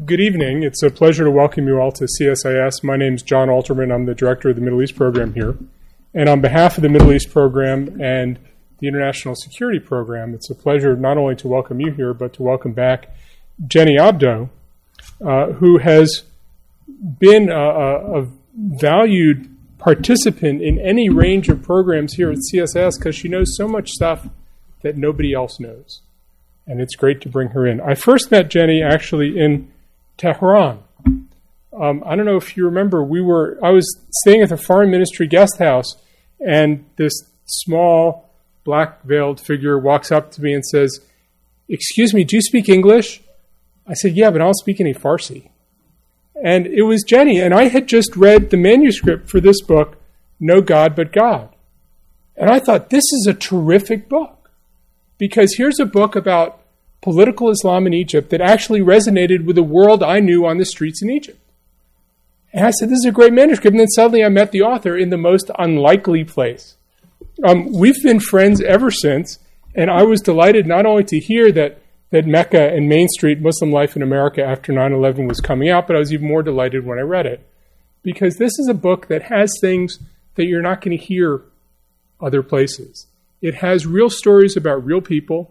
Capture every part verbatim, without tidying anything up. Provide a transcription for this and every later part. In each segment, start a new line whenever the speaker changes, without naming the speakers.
good evening. It's a pleasure to welcome you all to C S I S. My name is John Alterman. I'm the director of the Middle East program here. And on behalf of the Middle East program and the International Security program, it's a pleasure not only to welcome you here, but to welcome back Jenny Abdo, uh, who has been a, a, a valued participant in any range of programs here at C S I S because she knows so much stuff that nobody else knows. And it's great to bring her in. I first met Jenny actually in Tehran. Um, I don't know if you remember, we were I was staying at the Foreign Ministry guest house, and this small black-veiled figure walks up to me and says, "Excuse me, do you speak English?" I said, "Yeah, but I don't speak any Farsi." And it was Jenny, and I had just read the manuscript for this book, No God But God. And I thought, this is a terrific book, because here's a book about political Islam in Egypt that actually resonated with the world I knew on the streets in Egypt. And I said, this is a great manuscript. And then suddenly I met the author in the most unlikely place. Um, we've been friends ever since, and I was delighted not only to hear that, that Mecca and Main Street, Muslim Life in America after nine eleven was coming out, but I was even more delighted when I read it. Because this is a book that has things that you're not going to hear other places. It has real stories about real people.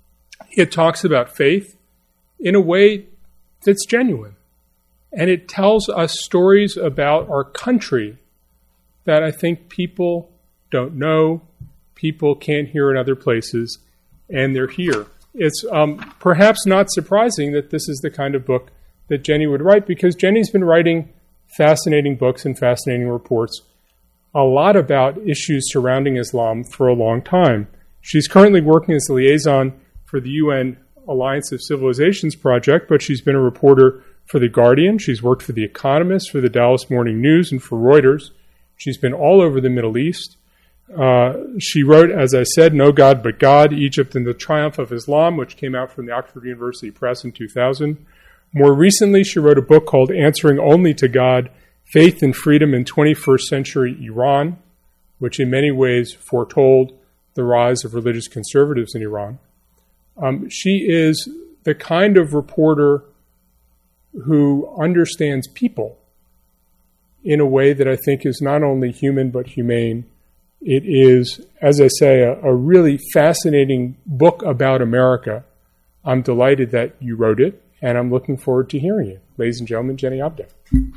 It talks about faith in a way that's genuine. And it tells us stories about our country that I think people don't know, people can't hear in other places, and they're here. It's um, perhaps not surprising that this is the kind of book that Jenny would write, because Jenny's been writing fascinating books and fascinating reports, a lot about issues surrounding Islam for a long time. She's currently working as the liaison for the U N Alliance of Civilizations project, but she's been a reporter for The Guardian. She's worked for The Economist, for the Dallas Morning News, and for Reuters. She's been all over the Middle East. Uh, she wrote, as I said, No God But God, Egypt and the Triumph of Islam, which came out from the Oxford University Press in two thousand. More recently, she wrote a book called Answering Only to God, Faith and Freedom in twenty-first Century Iran, which in many ways foretold the rise of religious conservatives in Iran. Um, she is the kind of reporter who understands people in a way that I think is not only human but humane. It is, as I say, a, a really fascinating book about America. I'm delighted that you wrote it, and I'm looking forward to hearing it. Ladies and gentlemen, Jenny Abdo.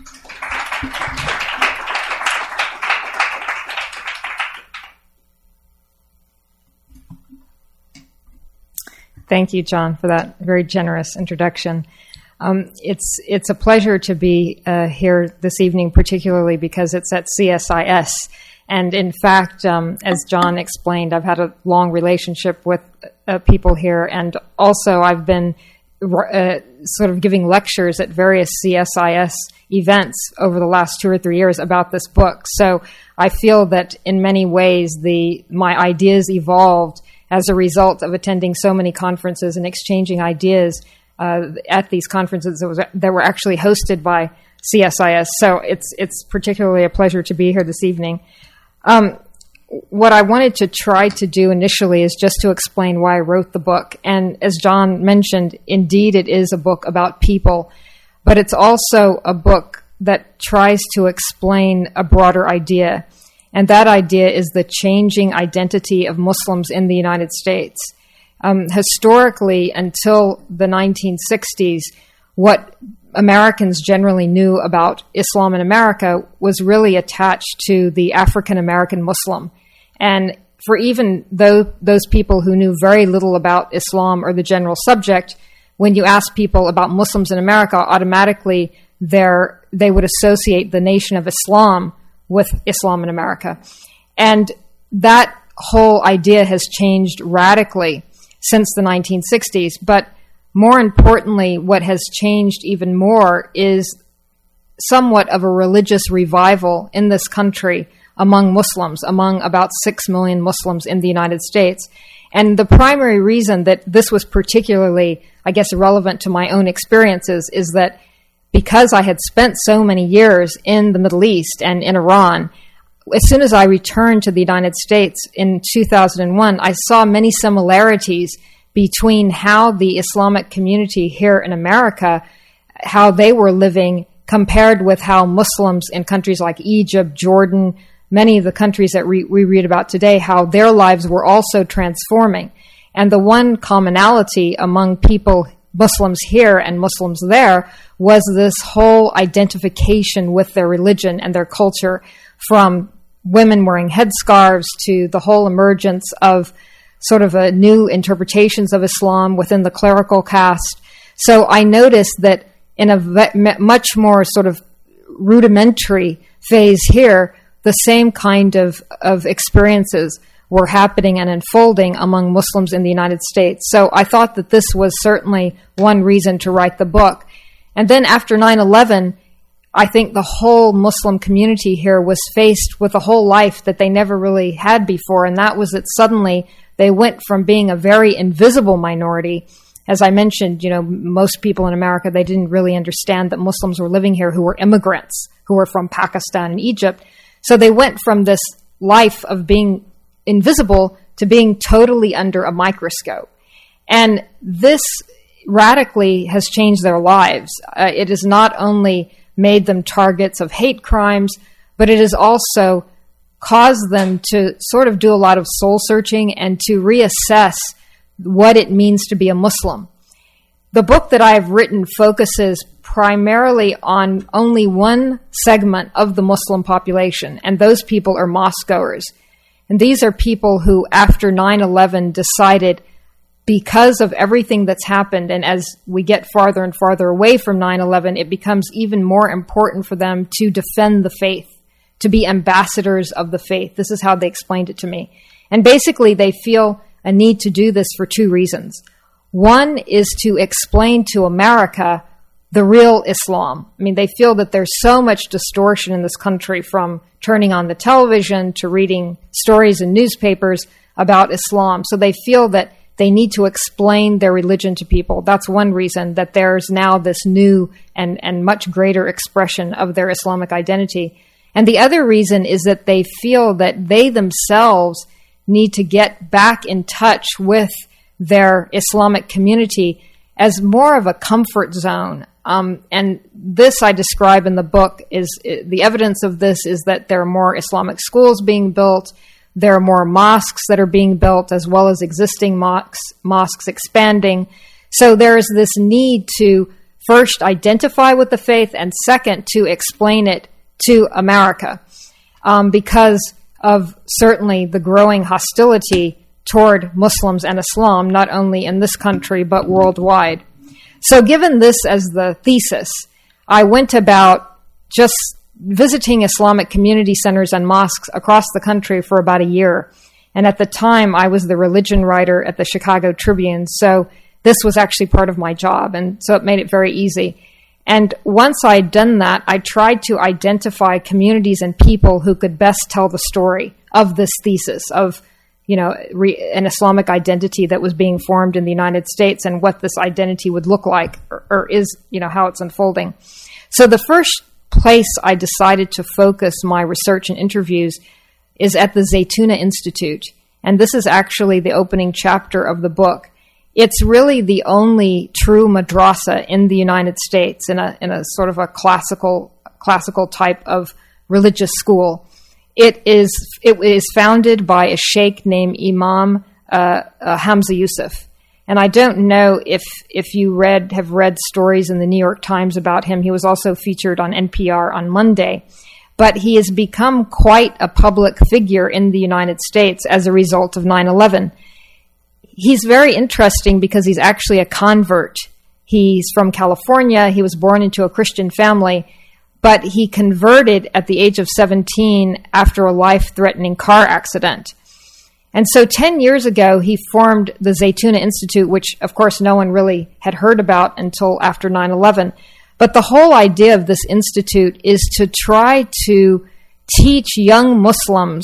Thank you, John, for that very generous introduction. Um, it's it's a pleasure to be uh, here this evening, particularly because it's at C S I S. And in fact, um, as John explained, I've had a long relationship with uh, people here, and also I've been uh, sort of giving lectures at various C S I S events over the last two or three years about this book. So I feel that in many ways the my ideas evolved as a result of attending so many conferences and exchanging ideas uh, at these conferences that, was, that were actually hosted by C S I S. So it's it's particularly a pleasure to be here this evening. Um, what I wanted to try to do initially is just to explain why I wrote the book. And as John mentioned, indeed it is a book about people, but it's also a book that tries to explain a broader idea. And that idea is the changing identity of Muslims in the United States. Um, historically, until the nineteen sixties, what Americans generally knew about Islam in America was really attached to the African-American Muslim. And for even though those people who knew very little about Islam or the general subject, when you ask people about Muslims in America, automatically they would associate the Nation of Islam with Islam in America. And that whole idea has changed radically since the nineteen sixties. But more importantly, what has changed even more is somewhat of a religious revival in this country among Muslims, among about six million Muslims in the United States. And the primary reason that this was particularly, I guess, relevant to my own experiences is that because I had spent so many years in the Middle East and in Iran, as soon as I returned to the United States in two thousand one, I saw many similarities between how the Islamic community here in America how they were living compared with how Muslims in countries like Egypt, Jordan, many of the countries that we, we read about today, how their lives were also transforming. And the one commonality among people, Muslims here and Muslims there, was this whole identification with their religion and their culture, from women wearing headscarves to the whole emergence of sort of a new interpretations of Islam within the clerical caste. So I noticed that in a ve- much more sort of rudimentary phase here, the same kind of, of experiences were happening and unfolding among Muslims in the United States. So I thought that this was certainly one reason to write the book. And then after nine eleven, I think the whole Muslim community here was faced with a whole life that they never really had before, and that was that suddenly they went from being a very invisible minority. As I mentioned, you know, most people in America, they didn't really understand that Muslims were living here who were immigrants, who were from Pakistan and Egypt. So they went from this life of being invisible to being totally under a microscope. And this radically has changed their lives. Uh, it has not only made them targets of hate crimes, but it has also caused them to sort of do a lot of soul searching and to reassess what it means to be a Muslim. The book that I have written focuses primarily on only one segment of the Muslim population, and those people are mosque-goers. And these are people who, after nine eleven, decided, because of everything that's happened, and as we get farther and farther away from nine eleven, it becomes even more important for them to defend the faith, to be ambassadors of the faith. This is how they explained it to me. And basically, they feel a need to do this for two reasons. One is to explain to America the real Islam. I mean, they feel that there's so much distortion in this country, from turning on the television to reading stories in newspapers about Islam. So they feel that they need to explain their religion to people. That's one reason that there's now this new and, and much greater expression of their Islamic identity. And the other reason is that they feel that they themselves need to get back in touch with their Islamic community as more of a comfort zone. Um, and this I describe in the book is the evidence of this is that there are more Islamic schools being built. There are more mosques that are being built, as well as existing mosques, mosques expanding. So there is this need to first identify with the faith, and second, to explain it to America, um, because of certainly the growing hostility toward Muslims and Islam, not only in this country, but worldwide. So given this as the thesis, I went about just visiting Islamic community centers and mosques across the country for about a year. And at the time, I was the religion writer at the Chicago Tribune, so this was actually part of my job, and so it made it very easy. And once I'd done that, I tried to identify communities and people who could best tell the story of this thesis of, you know, re- an Islamic identity that was being formed in the United States, and what this identity would look like, or, or is, you know, how it's unfolding. So the first place I decided to focus my research and interviews is at the Zaytuna Institute. And this is actually the opening chapter of the book. It's really the only true madrasa in the United States, in a in a sort of a classical classical type of religious school. It is it is founded by a sheikh named Imam uh, uh, Hamza Yusuf, and I don't know if if you read have read stories in the New York Times about him. He was also featured on N P R on Monday, but he has become quite a public figure in the United States as a result of nine eleven. He's very interesting because he's actually a convert. He's from California. He was born into a Christian family, but he converted at the age of seventeen after a life-threatening car accident. And so ten years ago, he formed the Zaytuna Institute, which, of course, no one really had heard about until after nine eleven. But the whole idea of this institute is to try to teach young Muslims,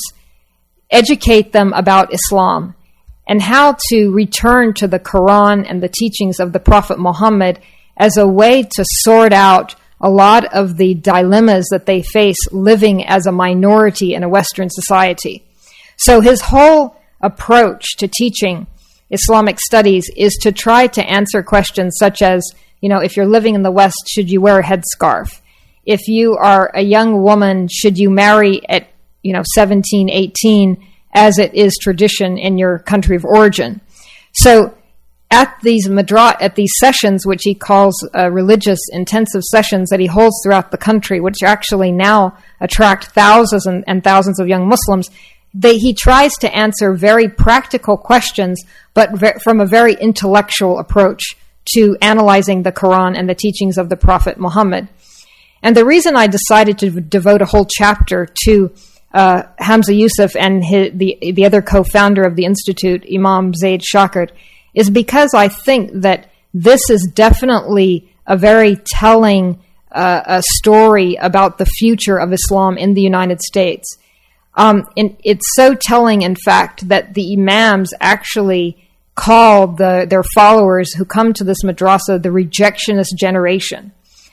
educate them about Islam, and how to return to the Quran and the teachings of the Prophet Muhammad as a way to sort out a lot of the dilemmas that they face living as a minority in a Western society. So his whole approach to teaching Islamic studies is to try to answer questions such as, you know, if you're living in the West, should you wear a headscarf? If you are a young woman, should you marry at, you know, seventeen, eighteen, as it is tradition in your country of origin? So at these madra- at these sessions, which he calls uh, religious intensive sessions that he holds throughout the country, which actually now attract thousands and, and thousands of young Muslims, they, he tries to answer very practical questions, but ve- from a very intellectual approach to analyzing the Quran and the teachings of the Prophet Muhammad. And the reason I decided to v- devote a whole chapter to uh, Hamza Yusuf and his, the the other co-founder of the Institute, Imam Zaid Shakir, is because I think that this is definitely a very telling uh, a story about the future of Islam in the United States. Um, and it's so telling, in fact, that the imams actually call the, their followers who come to this madrasa the rejectionist generation.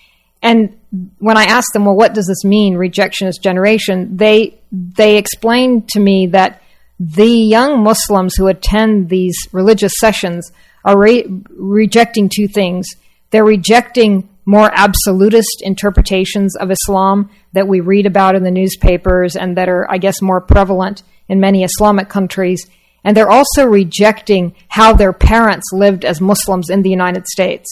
And when I asked them, well, what does this mean, rejectionist generation? They they explained to me that the young Muslims who attend these religious sessions are re- rejecting two things. They're rejecting more absolutist interpretations of Islam that we read about in the newspapers and that are, I guess, more prevalent in many Islamic countries. And they're also rejecting how their parents lived as Muslims in the United States.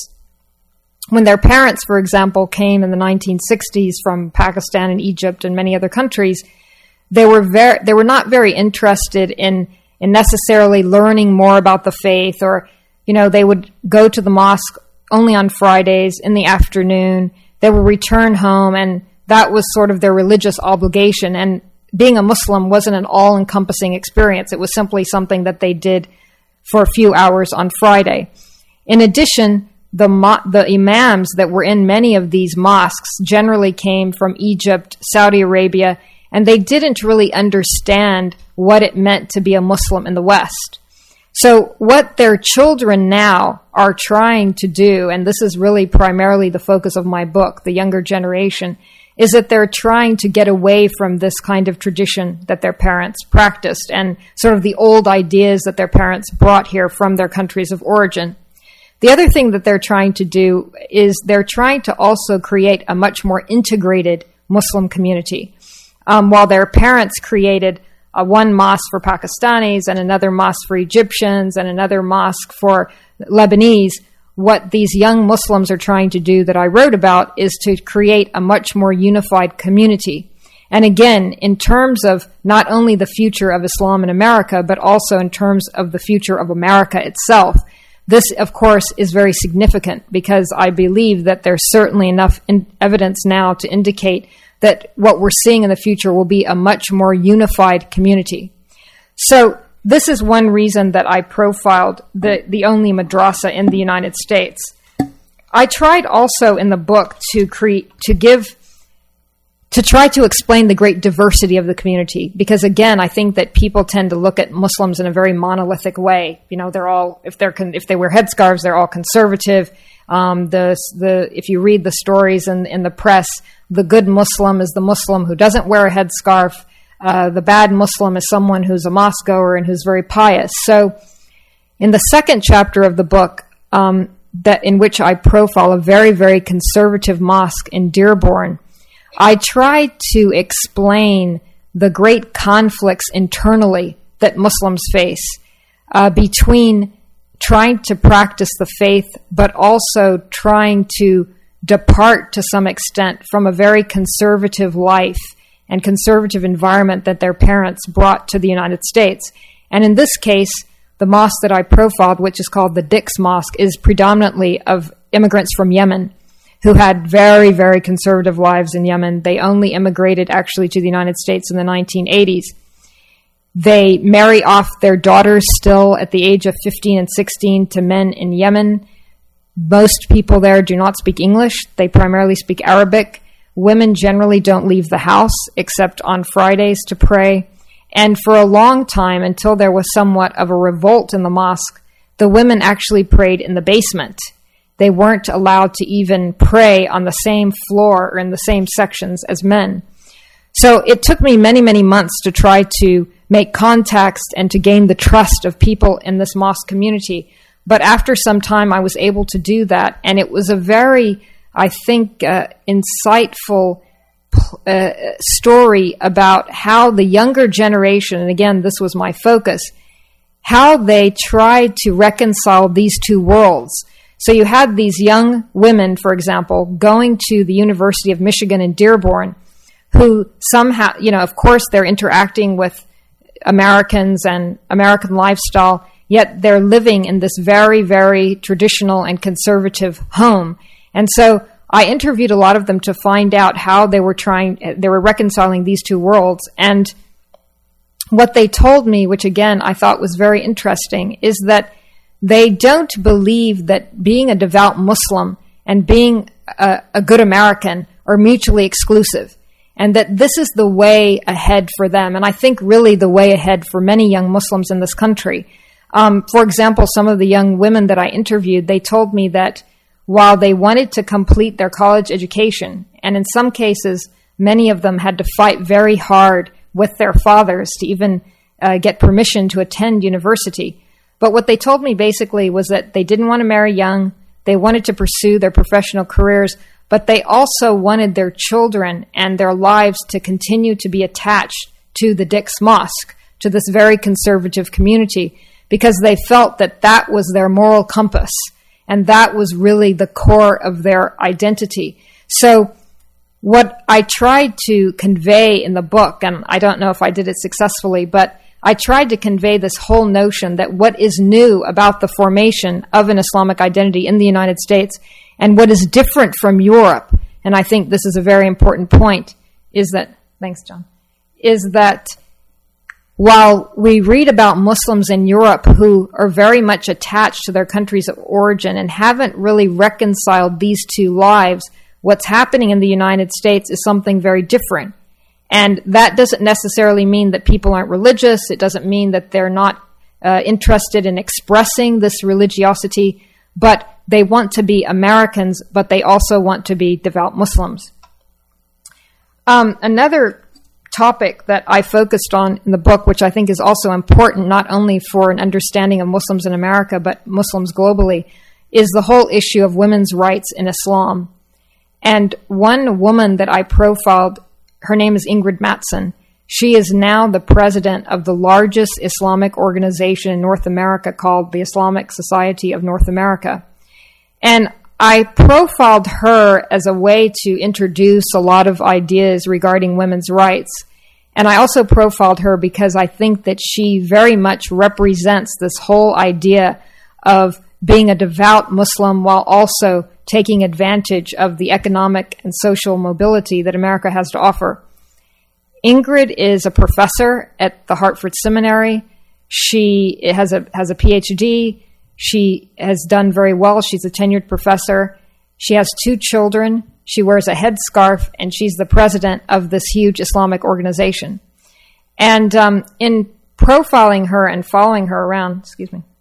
When their parents, for example, came in the nineteen sixties from Pakistan and Egypt and many other countries, they were very, they were not very interested in, in necessarily learning more about the faith, or, you know, they would go to the mosque only on Fridays in the afternoon. They would return home, and that was sort of their religious obligation. And being a Muslim wasn't an all-encompassing experience. It was simply something that they did for a few hours on Friday. In addition, the mo- the imams that were in many of these mosques generally came from Egypt, Saudi Arabia, and they didn't really understand what it meant to be a Muslim in the West. So what their children now are trying to do, and this is really primarily the focus of my book, The Younger Generation, is that they're trying to get away from this kind of tradition that their parents practiced and sort of the old ideas that their parents brought here from their countries of origin. The other thing that they're trying to do is they're trying to also create a much more integrated Muslim community. Um, while their parents created uh, one mosque for Pakistanis and another mosque for Egyptians and another mosque for Lebanese, what these young Muslims are trying to do that I wrote about is to create a much more unified community. And again, in terms of not only the future of Islam in America, but also in terms of the future of America itself. This, of course, is very significant because I believe that there's certainly enough in evidence now to indicate that what we're seeing in the future will be a much more unified community. So this is one reason that I profiled the, the only madrasa in the United States. I tried also in the book to create, to give, to try to explain the great diversity of the community, because again, I think that people tend to look at Muslims in a very monolithic way. You know, they're all, if they're con- if they wear headscarves, they're all conservative. Um, the the if you read the stories in in the press, the good Muslim is the Muslim who doesn't wear a headscarf. Uh, the bad Muslim is someone who's a mosque goer and who's very pious. So, in the second chapter of the book, um, that in which I profile a very very conservative mosque in Dearborn, I tried to explain the great conflicts internally that Muslims face uh, between trying to practice the faith, but also trying to depart to some extent from a very conservative life and conservative environment that their parents brought to the United States. And in this case, the mosque that I profiled, which is called the Dix Mosque, is predominantly of immigrants from Yemen who had very, very conservative lives in Yemen. They only immigrated actually to the United States in the nineteen eighties. They marry off their daughters still at the age of fifteen and sixteen to men in Yemen. Most people there do not speak English. They primarily speak Arabic. Women generally don't leave the house except on Fridays to pray. And for a long time, until there was somewhat of a revolt in the mosque, the women actually prayed in the basement. They weren't allowed to even pray on the same floor or in the same sections as men. So it took me many, many months to try to make context and to gain the trust of people in this mosque community. But after some time, I was able to do that. And it was a very, I think, uh, insightful uh, story about how the younger generation, and again, this was my focus, how they tried to reconcile these two worlds. So you had these young women, for example, going to the University of Michigan in Dearborn, who somehow, you know, of course, they're interacting with Americans and American lifestyle, yet they're living in this very, very traditional and conservative home. And so I interviewed a lot of them to find out how they were trying, they were reconciling these two worlds. And what they told me, which again I thought was very interesting, is that they don't believe that being a devout Muslim and being a, a good American are mutually exclusive, and that this is the way ahead for them. And I think really the way ahead for many young Muslims in this country. Um, for example, some of the young women that I interviewed, they told me that while they wanted to complete their college education, and in some cases, many of them had to fight very hard with their fathers to even uh, get permission to attend university. But what they told me basically was that they didn't want to marry young, they wanted to pursue their professional careers, but they also wanted their children and their lives to continue to be attached to the Dick's Mosque, to this very conservative community, because they felt that that was their moral compass, and that was really the core of their identity. So what I tried to convey in the book, and I don't know if I did it successfully, but I tried to convey this whole notion that what is new about the formation of an Islamic identity in the United States and what is different from Europe, and I think this is a very important point, is that, thanks, John, is that while we read about Muslims in Europe who are very much attached to their countries of origin and haven't really reconciled these two lives, what's happening in the United States is something very different. And that doesn't necessarily mean that people aren't religious. It doesn't mean that they're not uh, interested in expressing this religiosity, but they want to be Americans, but they also want to be devout Muslims. Um, another topic that I focused on in the book, which I think is also important not only for an understanding of Muslims in America, but Muslims globally, is the whole issue of women's rights in Islam. And one woman that I profiled, her name is Ingrid Mattson. She is now the president of the largest Islamic organization in North America called the Islamic Society of North America. And I profiled her as a way to introduce a lot of ideas regarding women's rights. And I also profiled her because I think that she very much represents this whole idea of being a devout Muslim while also taking advantage of the economic and social mobility that America has to offer. Ingrid is a professor at the Hartford Seminary. She has a has a P H D. She has done very well. She's a tenured professor. She has two children. She wears a headscarf, and she's the president of this huge Islamic organization. And um, in profiling her and following her around, excuse me,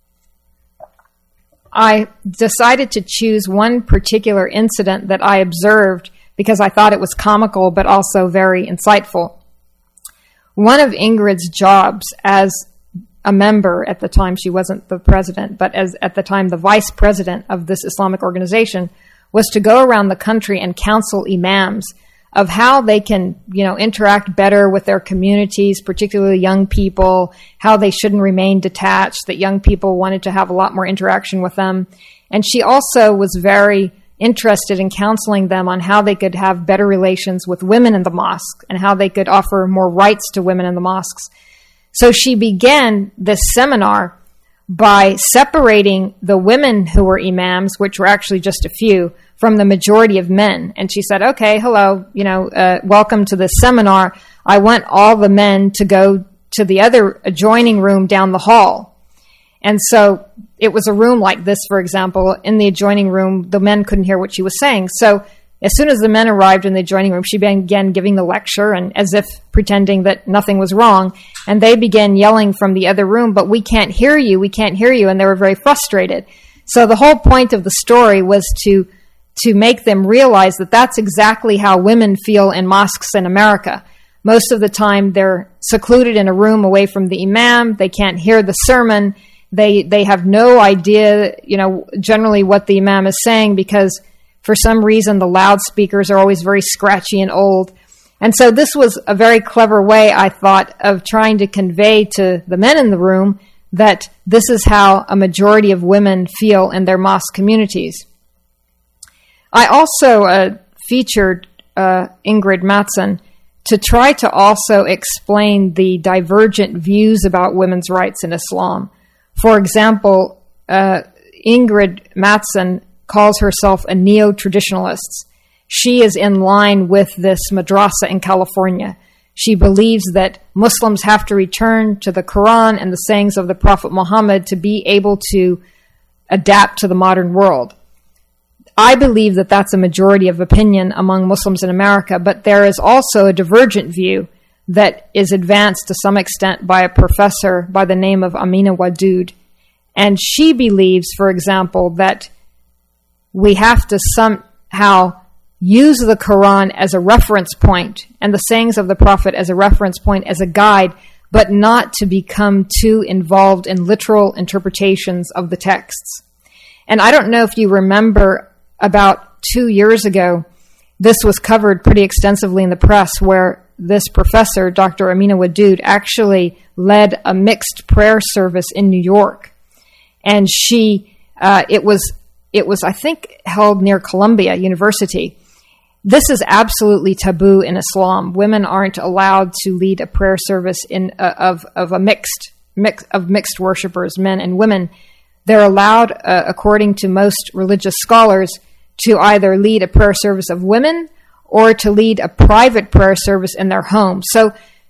I decided to choose one particular incident that I observed because I thought it was comical but also very insightful. One of Ingrid's jobs as a member, at the time she wasn't the president, but as at the time the vice president of this Islamic organization, was to go around the country and counsel imams of how they can, you know, interact better with their communities, particularly young people, how they shouldn't remain detached, that young people wanted to have a lot more interaction with them. And she also was very interested in counseling them on how they could have better relations with women in the mosque and how they could offer more rights to women in the mosques. So she began this seminar by separating the women who were imams, which were actually just a few, from the majority of men. And she said, okay, hello, you know, uh, welcome to this seminar. I want all the men to go to the other adjoining room down the hall. And so it was a room like this, for example. In the adjoining room, the men couldn't hear what she was saying. So as soon as the men arrived in the adjoining room, she began giving the lecture, and as if pretending that nothing was wrong. And they began yelling from the other room, but we can't hear you, we can't hear you. And they were very frustrated. So the whole point of the story was to to make them realize that that's exactly how women feel in mosques in America. Most of the time, they're secluded in a room away from the imam. They can't hear the sermon. They they have no idea, you know, generally what the imam is saying, because for some reason the loudspeakers are always very scratchy and old. And so this was a very clever way, I thought, of trying to convey to the men in the room that this is how a majority of women feel in their mosque communities. I also uh, featured uh, Ingrid Mattson to try to also explain the divergent views about women's rights in Islam. For example, uh, Ingrid Mattson calls herself a neo-traditionalist. She is in line with this madrasa in California. She believes that Muslims have to return to the Quran and the sayings of the Prophet Muhammad to be able to adapt to the modern world. I believe that that's a majority of opinion among Muslims in America, but there is also a divergent view that is advanced to some extent by a professor by the name of Amina Wadud. And she believes, for example, that we have to somehow use the Quran as a reference point and the sayings of the Prophet as a reference point, as a guide, but not to become too involved in literal interpretations of the texts. And I don't know if you remember, about two years ago, this was covered pretty extensively in the press, where this professor, Doctor Amina Wadud, actually led a mixed prayer service in New York. And she, uh, it was, it was, I think, held near Columbia University. This is absolutely taboo in Islam. Women aren't allowed to lead a prayer service in uh, of of a mixed mix of mixed worshipers, men and women. They're allowed, uh, according to most religious scholars, to either lead a prayer service of women or to lead a private prayer service in their home. So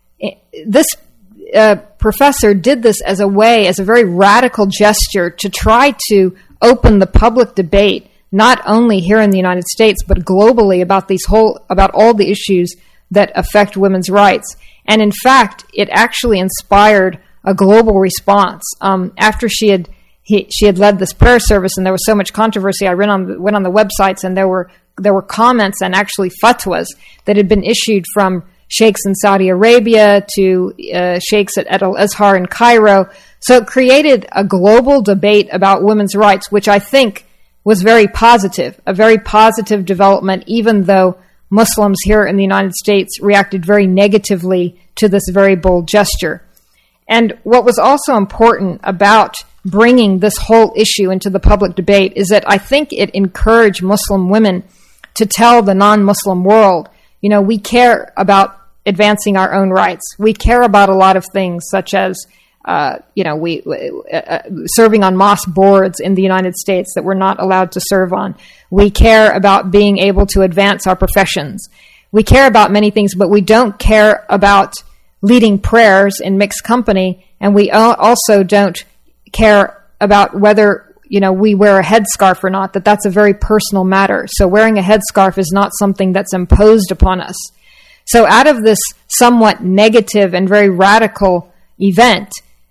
this uh, professor did this as a way, as a very radical gesture to try to open the public debate, not only here in the United States, but globally about these whole, about all the issues that affect women's rights. And in fact, it actually inspired a global response. Um, after she had he, she had led this prayer service, and there was so much controversy, I went on went on the websites, and there were there were comments and actually fatwas that had been issued from sheikhs in Saudi Arabia to uh, sheikhs at Al Azhar in Cairo. So it created a global debate about women's rights, which I think was very positive, a very positive development, even though Muslims here in the United States reacted very negatively to this very bold gesture. And what was also important about bringing this whole issue into the public debate is that I think it encouraged Muslim women to tell the non-Muslim world, you know, we care about advancing our own rights. We care about a lot of things, such as Uh, you know, we uh, serving on mosque boards in the United States that we're not allowed to serve on. We care about being able to advance our professions. We care about many things, but we don't care about leading prayers in mixed company, and we also don't care about whether, you know, we wear a headscarf or not, that that's a very personal matter. So wearing a headscarf is not something that's imposed upon us. So out of this somewhat negative and very radical event,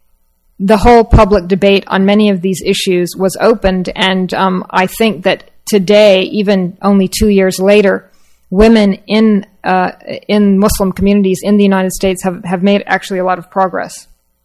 the whole public debate on many of these issues was opened, and um, I think that today, even only two years later, women in uh, in Muslim communities in the United States have, have made actually a lot of progress.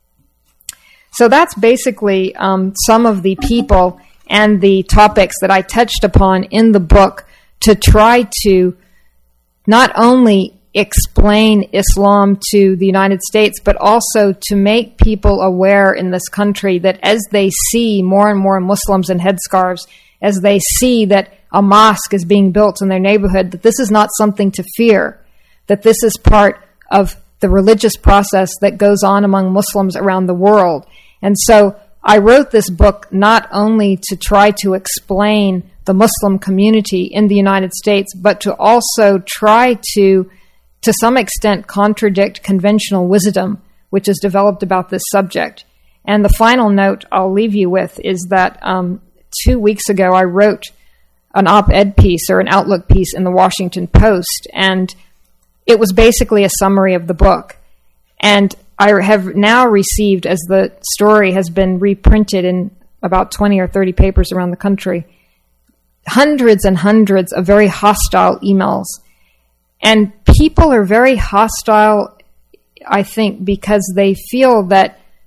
So that's basically um, some of the people and the topics that I touched upon in the book to try to not only explain Islam to the United States, but also to make people aware in this country that as they see more and more Muslims in headscarves, as they see that a mosque is being built in their neighborhood, that this is not something to fear, that this is part of the religious process that goes on among Muslims around the world. And so I wrote this book not only to try to explain the Muslim community in the United States, but to also try to to some extent contradict conventional wisdom, which is developed about this subject. And the final note I'll leave you with is that um, two weeks ago I wrote an op-ed piece or an outlook piece in the Washington Post, and it was basically a summary of the book. And I have now received, as the story has been reprinted in about twenty or thirty papers around the country, hundreds and hundreds of very hostile emails. And people are very hostile, I think, because they feel that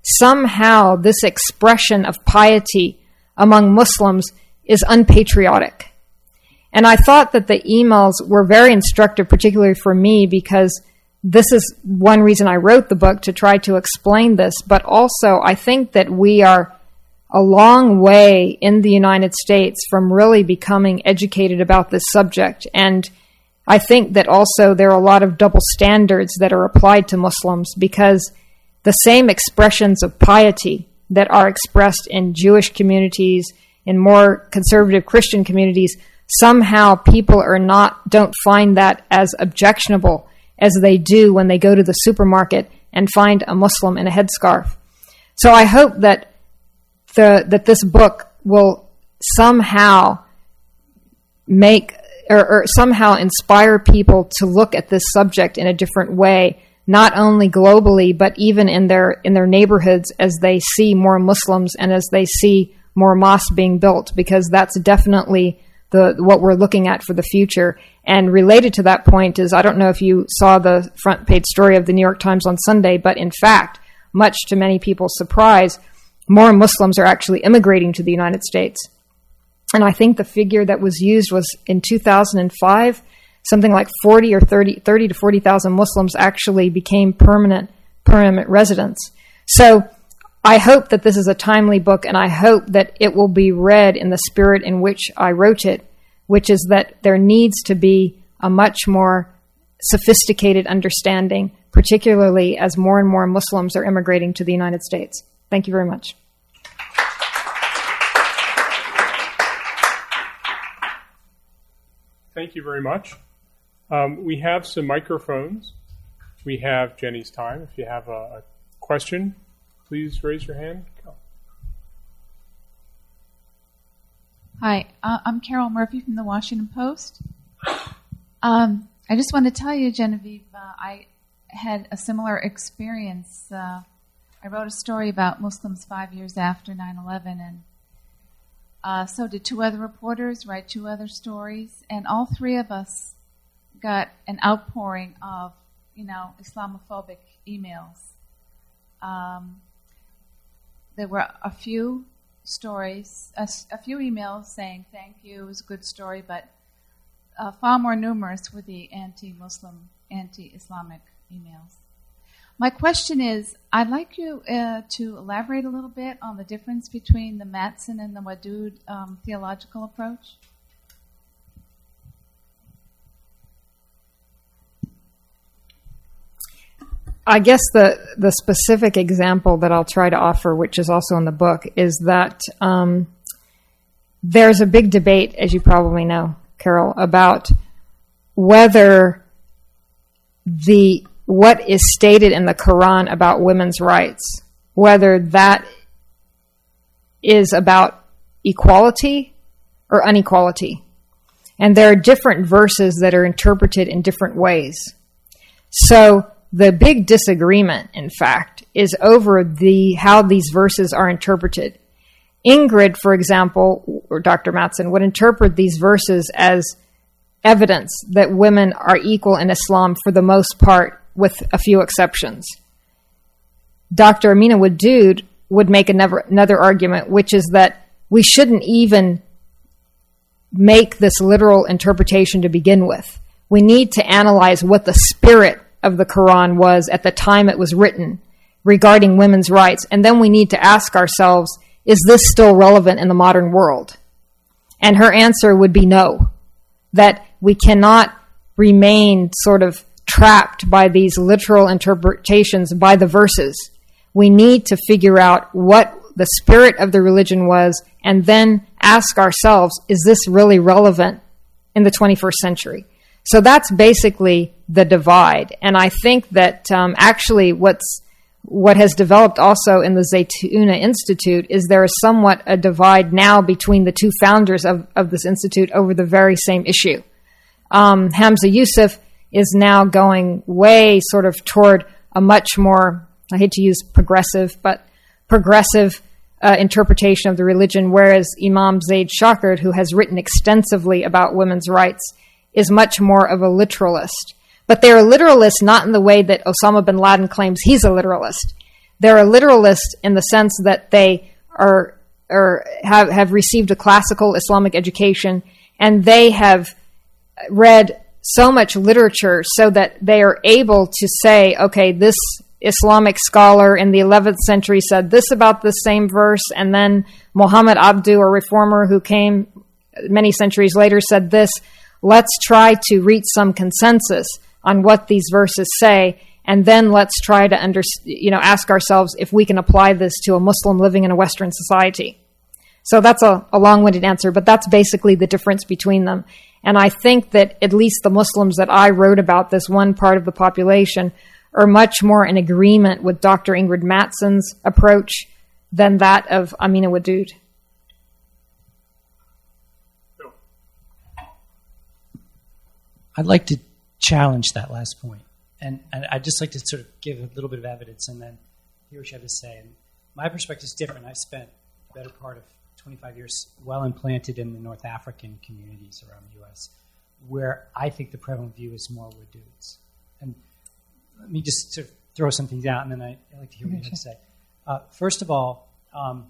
somehow this expression of piety among Muslims is unpatriotic. And I thought that the emails were very instructive, particularly for me, because this is one reason I wrote the book, to try to explain this. But also, I think that we are a long way in the United States from really becoming educated about this subject. And I think that also there are a lot of double standards that are applied to Muslims, because the same expressions of piety that are expressed in Jewish communities, in more conservative Christian communities, somehow people are not, don't find that as objectionable as they do when they go to the supermarket and find a Muslim in a headscarf. So I hope that the that this book will somehow make or, or somehow inspire people to look at this subject in a different way, not only globally, but even in their in their neighborhoods, as they see more Muslims and as they see more mosques being built, because that's definitely the what we're looking at for the future. And related to that point is, I don't know if you saw the front page story of the New York Times on Sunday, but in fact, much to many people's surprise, more Muslims are actually immigrating to the United States. And I think the figure that was used was in two thousand five, something like forty or thirty, thirty to forty thousand Muslims actually became permanent, permanent residents. So I hope that this is a timely book, and I hope that it will be read in the spirit in which I wrote it, which is that there needs to be a much more sophisticated understanding, particularly as more and more Muslims are immigrating to the United States. Thank you very much.
Thank you very much. Um, we have some microphones. We have Jenny's time. If you have a, a question, please raise your hand. Go.
Hi, uh, I'm Carol Murphy from the Washington Post. Um, I just want to tell you, Genevieve, uh, I had a similar experience. Uh, I wrote a story about Muslims five years after nine eleven, and uh, so did two other reporters write two other stories, and all three of us got an outpouring of, you know, Islamophobic emails. Um, there were a few stories, a, a few emails saying thank you, it was a good story, but uh, far more numerous were the anti-Muslim, anti-Islamic emails. My question is, I'd like you uh, to elaborate a little bit on the difference between the Mattson and the Wadud um, theological approach.
I guess the, the specific example that I'll try to offer, which is also in the book, is that um, there's a big debate, as you probably know, Carol, about whether the what is stated in the Quran about women's rights, whether that is about equality or inequality. And there are different verses that are interpreted in different ways. So the big disagreement, in fact, is over the how these verses are interpreted. Ingrid, for example, or Doctor Mattson, would interpret these verses as evidence that women are equal in Islam for the most part, with a few exceptions. Doctor Amina Wadud would make another, another argument, which is that we shouldn't even make this literal interpretation to begin with. We need to analyze what the spirit of the Quran was at the time it was written regarding women's rights, and then we need to ask ourselves, is this still relevant in the modern world? And her answer would be no, that we cannot remain sort of trapped by these literal interpretations by the verses. We need to figure out what the spirit of the religion was and then ask ourselves, is this really relevant in the twenty-first century? So that's basically the divide. And I think that um, actually what's what has developed also in the Zaytuna Institute is there is somewhat a divide now between the two founders of, of this institute over the very same issue. Um, Hamza Yusuf is now going way sort of toward a much more, I hate to use progressive, but progressive uh, interpretation of the religion, whereas Imam Zaid Shakard, who has written extensively about women's rights, is much more of a literalist. But they're a literalist not in the way that Osama bin Laden claims he's a literalist. they're a literalist in the sense that they are or have, have received a classical Islamic education, and they have read so much literature so that they are able to say, okay, this Islamic scholar in the eleventh century said this about this same verse, and then Muhammad Abdu, a reformer who came many centuries later, said this. Let's try to reach some consensus on what these verses say, and then let's try to under, you know, ask ourselves if we can apply this to a Muslim living in a Western society. So that's a, a long-winded answer, but that's basically the difference between them. And I think that at least the Muslims that I wrote about, this one part of the population, are much more in agreement with Doctor Ingrid Mattson's approach than that of Amina Wadud.
I'd like to challenge that last point. And, and I'd just like to sort of give a little bit of evidence and then hear what you have to say. And my perspective is different. I've spent the better part of twenty-five years well implanted in the North African communities around the U S, where I think the prevalent view is more Wadud's. And let me just sort of throw some things out, and then I, I'd like to hear what you have to say. Uh, first of all, um,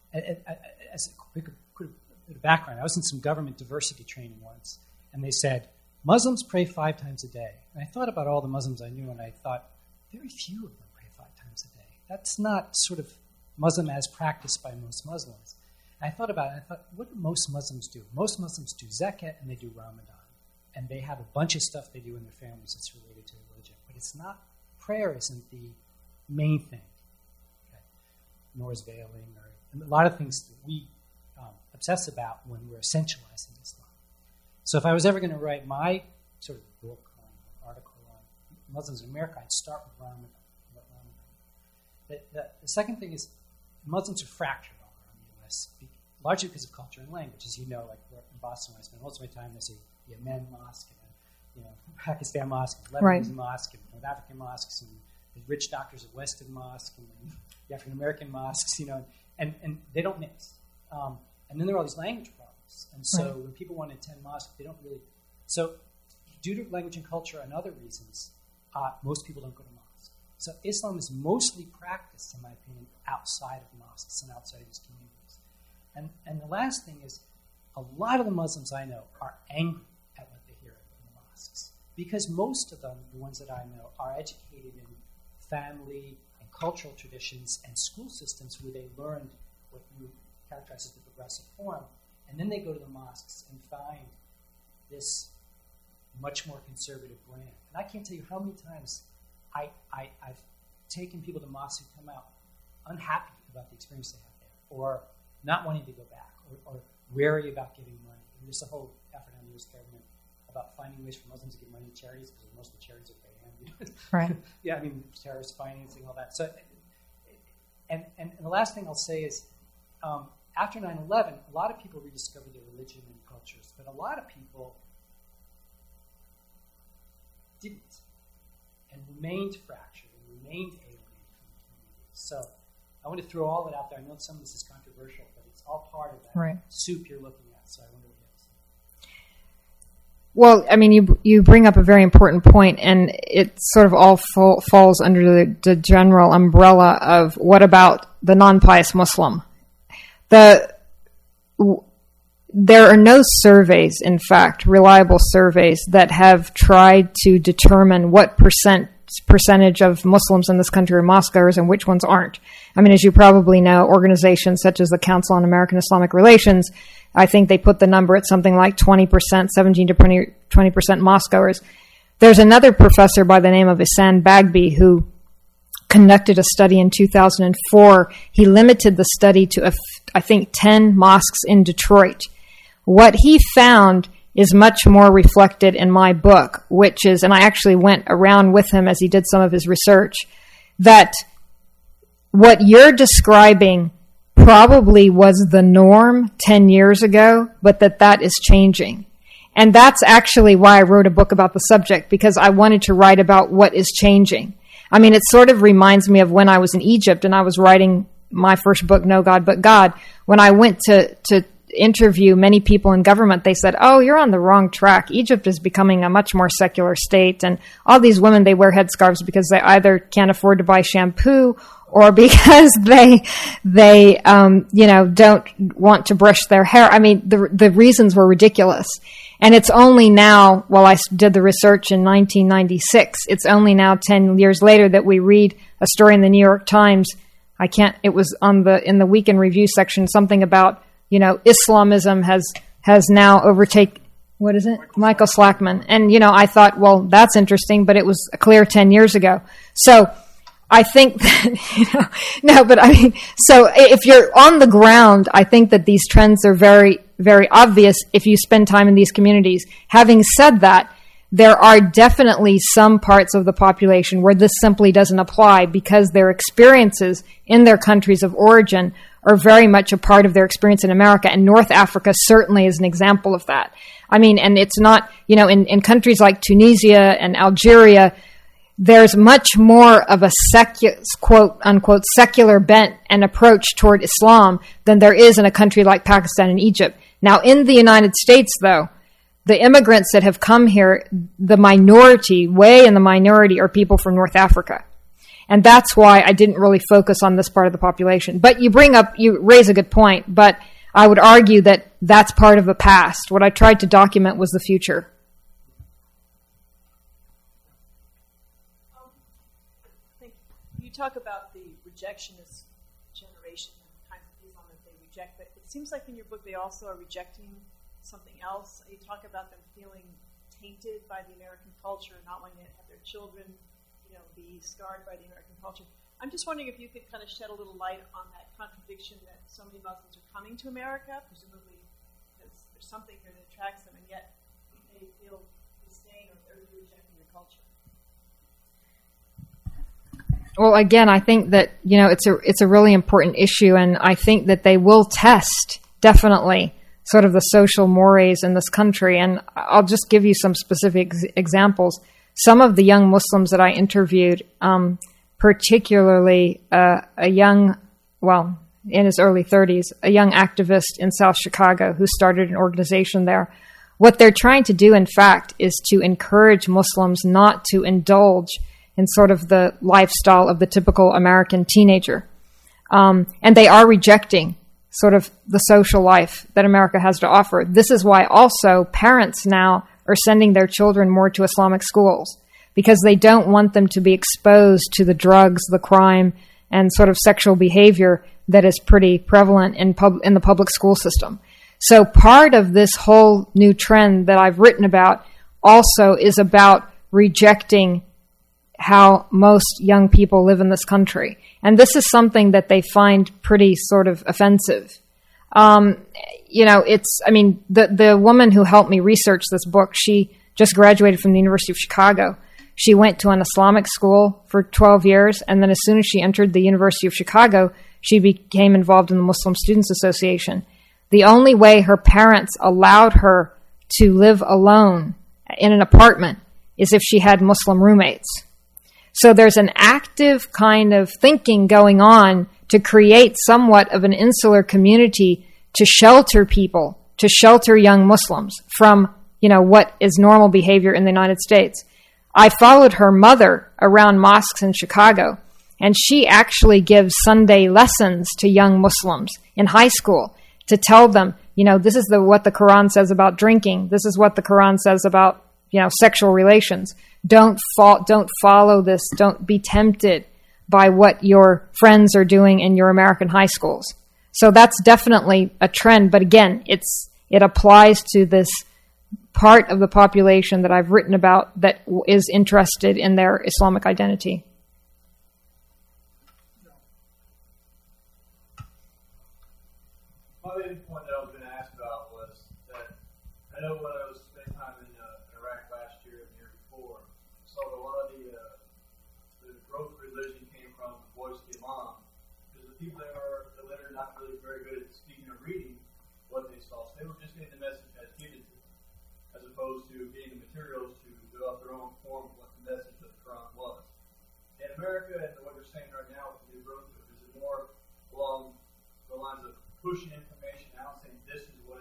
as a quick, quick bit of background, I was in some government diversity training once, and they said, Muslims pray five times a day. And I thought about all the Muslims I knew, and I thought, very few of them pray five times a day. That's not sort of Muslim as practiced by most Muslims. And I thought about it, and I thought, what do most Muslims do? Most Muslims do zakat, and they do Ramadan. And they have a bunch of stuff they do in their families that's related to religion. But it's not, prayer isn't the main thing. Okay? Nor is veiling, or and a lot of things that we um, obsess about when we're essentializing Islam. So if I was ever going to write my sort of book or article on Muslims in America, I'd start with Ramadan. The, the, the second thing is Muslims are fractured all around the U S, largely because of culture and language. As you know, like in Boston, where I spend most of my time, there's a Yemen mosque, and a you know, Pakistan mosque, and Lebanese right. mosque, and North African mosques, and the rich doctors of Western mosque, and the African American mosques, you know, and, and they don't mix. Um, and then there are all these language problems. And so right. when people want to attend mosque, they don't really... So due to language and culture and other reasons, uh, most people don't go to mosque. So Islam is mostly practiced, in my opinion, outside of mosques and outside of these communities. And, and the last thing is, a lot of the Muslims I know are angry at what they hear in the mosques. Because most of them, the ones that I know, are educated in family and cultural traditions and school systems where they learned what you characterize as the progressive form. And then they go to the mosques and find this much more conservative brand. And I can't tell you how many times I, I, I've taken people to mosques who come out unhappy about the experience they have there, or not wanting to go back, or, or wary about giving money. And there's a whole effort on the U S government about finding ways for Muslims to give money to charities, because most of the charities are banned.
Right.
Yeah, I mean, terrorist financing, all that. So, and, and, and the last thing I'll say is, um, after nine eleven, a lot of people rediscovered their religion and cultures, but a lot of people didn't, and remained fractured and remained alienated from the community. So I want to throw all that out there. I know some of this is controversial, but it's all part of that
right.
soup you're looking at. So I wonder what you have to say.
Well, I mean, you you bring up a very important point, and it sort of all fall, falls under the, the general umbrella of what about the non-pious Muslim? The w- there are no surveys, in fact, reliable surveys that have tried to determine what percent percentage of Muslims in this country are mosquegoers and which ones aren't. I mean, as you probably know, organizations such as the Council on American Islamic Relations, I think they put the number at something like twenty percent, seventeen to twenty percent mosquegoers. There's another professor by the name of Ihsan Bagby who conducted a study in two thousand four. He limited the study to, a, I think, ten mosques in Detroit. What he found is much more reflected in my book, which is, and I actually went around with him as he did some of his research, that what you're describing probably was the norm ten years ago, but that that is changing. And that's actually why I wrote a book about the subject, because I wanted to write about what is changing. I mean, it sort of reminds me of when I was in Egypt and I was writing my first book, No God But God. When I went to, to interview many people in government, they said, oh, you're on the wrong track. Egypt is becoming a much more secular state. And all these women, they wear headscarves because they either can't afford to buy shampoo or because they, they, um, you know, don't want to brush their hair. I mean, the, the reasons were ridiculous. And it's only now, well, I did the research in nineteen ninety-six, it's only now ten years later that we read a story in the New York Times. I can't, it was on the, in the Week in Review section, something about, you know, Islamism has, has now overtaken, what is it? Michael Slackman. And, you know, I thought, well, that's interesting, but it was clear ten years ago. So I think that, you know, no, but I mean, so if you're on the ground, I think that these trends are very, very obvious if you spend time in these communities. Having said that, there are definitely some parts of the population where this simply doesn't apply because their experiences in their countries of origin are very much a part of their experience in America, and North Africa certainly is an example of that. I mean, and it's not, you know, in, in countries like Tunisia and Algeria, there's much more of a secu- quote unquote secular bent and approach toward Islam than there is in a country like Pakistan and Egypt. Now, in the United States, though, the immigrants that have come here, the minority, way in the minority, are people from North Africa. And that's why I didn't really focus on this part of the population. But you bring up, you raise a good point, but I would argue that that's part of the past. What I tried to document was the future.
You talk about the rejectionist generation and the kinds of Islam that they reject, but it seems like in your book they also are rejecting something else. You talk about them feeling tainted by the American culture, not wanting to have their children, you know, be scarred by the American culture. I'm just wondering if you could kind of shed a little light on that contradiction that so many Muslims are coming to America, presumably because there's something here that attracts them, and yet they feel disdain or they're rejecting their culture.
Well, again, I think that, you know, it's a it's a really important issue, and I think that they will test, definitely, sort of the social mores in this country. And I'll just give you some specific ex- examples. Some of the young Muslims that I interviewed, um, particularly uh, a young, well, in his early thirties, a young activist in South Chicago who started an organization there. What they're trying to do, in fact, is to encourage Muslims not to indulge in sort of the lifestyle of the typical American teenager. Um, and they are rejecting sort of the social life that America has to offer. This is why also parents now are sending their children more to Islamic schools, because they don't want them to be exposed to the drugs, the crime, and sort of sexual behavior that is pretty prevalent in pub- in the public school system. So part of this whole new trend that I've written about also is about rejecting how most young people live in this country. And this is something that they find pretty sort of offensive. Um, you know, it's, I mean, the, the woman who helped me research this book, she just graduated from the University of Chicago. She went to an Islamic school for twelve years, and then as soon as she entered the University of Chicago, she became involved in the Muslim Students Association. The only way her parents allowed her to live alone in an apartment is if she had Muslim roommates. So there's an active kind of thinking going on to create somewhat of an insular community to shelter people, to shelter young Muslims from, you know, what is normal behavior in the United States. I followed her mother around mosques in Chicago, and she actually gives Sunday lessons to young Muslims in high school to tell them, you know, this is the what the Quran says about drinking. This is what the Quran says about, you know, sexual relations. Don't fall, don't follow this. Don't be tempted by what your friends are doing in your American high schools. So that's definitely a trend. But again, it's it applies to this part of the population that I've written about that is interested in their Islamic identity.
My main point that I was going to ask about was that I know when I was spending time in, uh, in Iraq last year and the year before, I saw that a lot of the, uh, the growth of religion came from the voice of Imam, because the people that are that are not really very good at speaking or reading what they saw, so they were just getting the message as given to them, as opposed to getting the materials to develop their own form of what the message of the Quran was. In America, and what you're saying right now with the new growth, is it more along the lines of pushing information out, saying this is what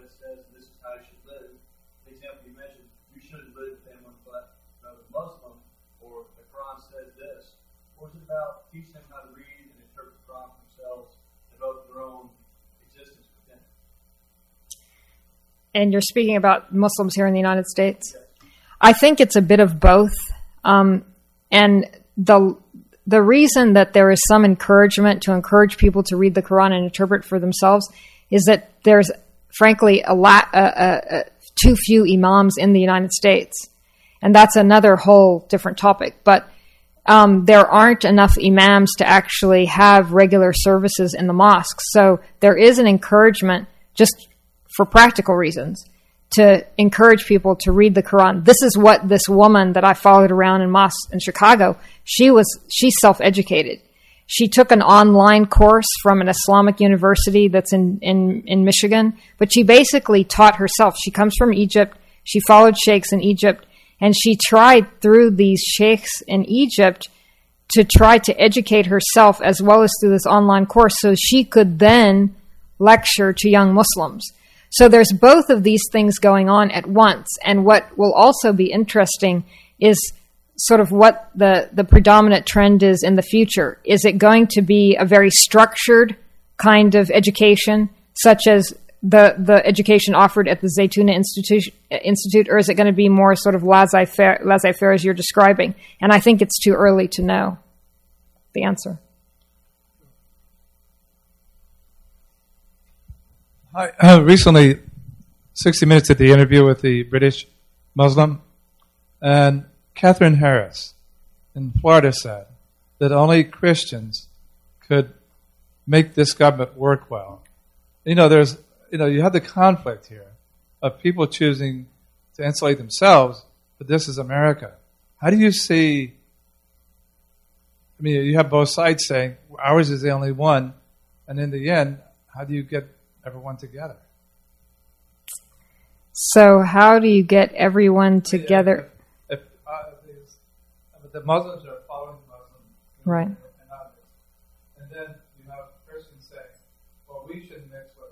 or is it about teaching them how to read and interpret the Quran for themselves, develop their own existence within it?
And you're speaking about Muslims here in the United States? Yes. I think it's a bit of both. Um, and the the reason that there is some encouragement to encourage people to read the Quran and interpret for themselves is that there's, frankly, a lot, uh, uh, too few imams in the United States. And that's another whole different topic. But um, there aren't enough imams to actually have regular services in the mosques. So there is an encouragement, just for practical reasons, to encourage people to read the Quran. This is what this woman that I followed around in mosques in Chicago, she was, she's self-educated. She took an online course from an Islamic university that's in, in, in Michigan, but she basically taught herself. She comes from Egypt. She followed sheikhs in Egypt, and she tried through these sheikhs in Egypt to try to educate herself as well as through this online course so she could then lecture to young Muslims. So there's both of these things going on at once. And what will also be interesting is sort of what the, the predominant trend is in the future. Is it going to be a very structured kind of education, such as the, the education offered at the Zaytuna Institute, Institute, or is it going to be more sort of laissez-faire, laissez-faire as you're describing? And I think it's too early to know the answer.
Hi. Uh, recently, sixty minutes did the interview with the British Muslim, and Catherine Harris in Florida said that only Christians could make this government work well. You know, there's, you know, you have the conflict here of people choosing to insulate themselves, but this is America. How do you see, I mean, you have both sides saying ours is the only one, and in the end, how do you get everyone together?
So how do you get everyone together?
If, if, uh, if the Muslims are following the Muslim,
right,
and others, and then you have Christians saying, "Well, we shouldn't mix with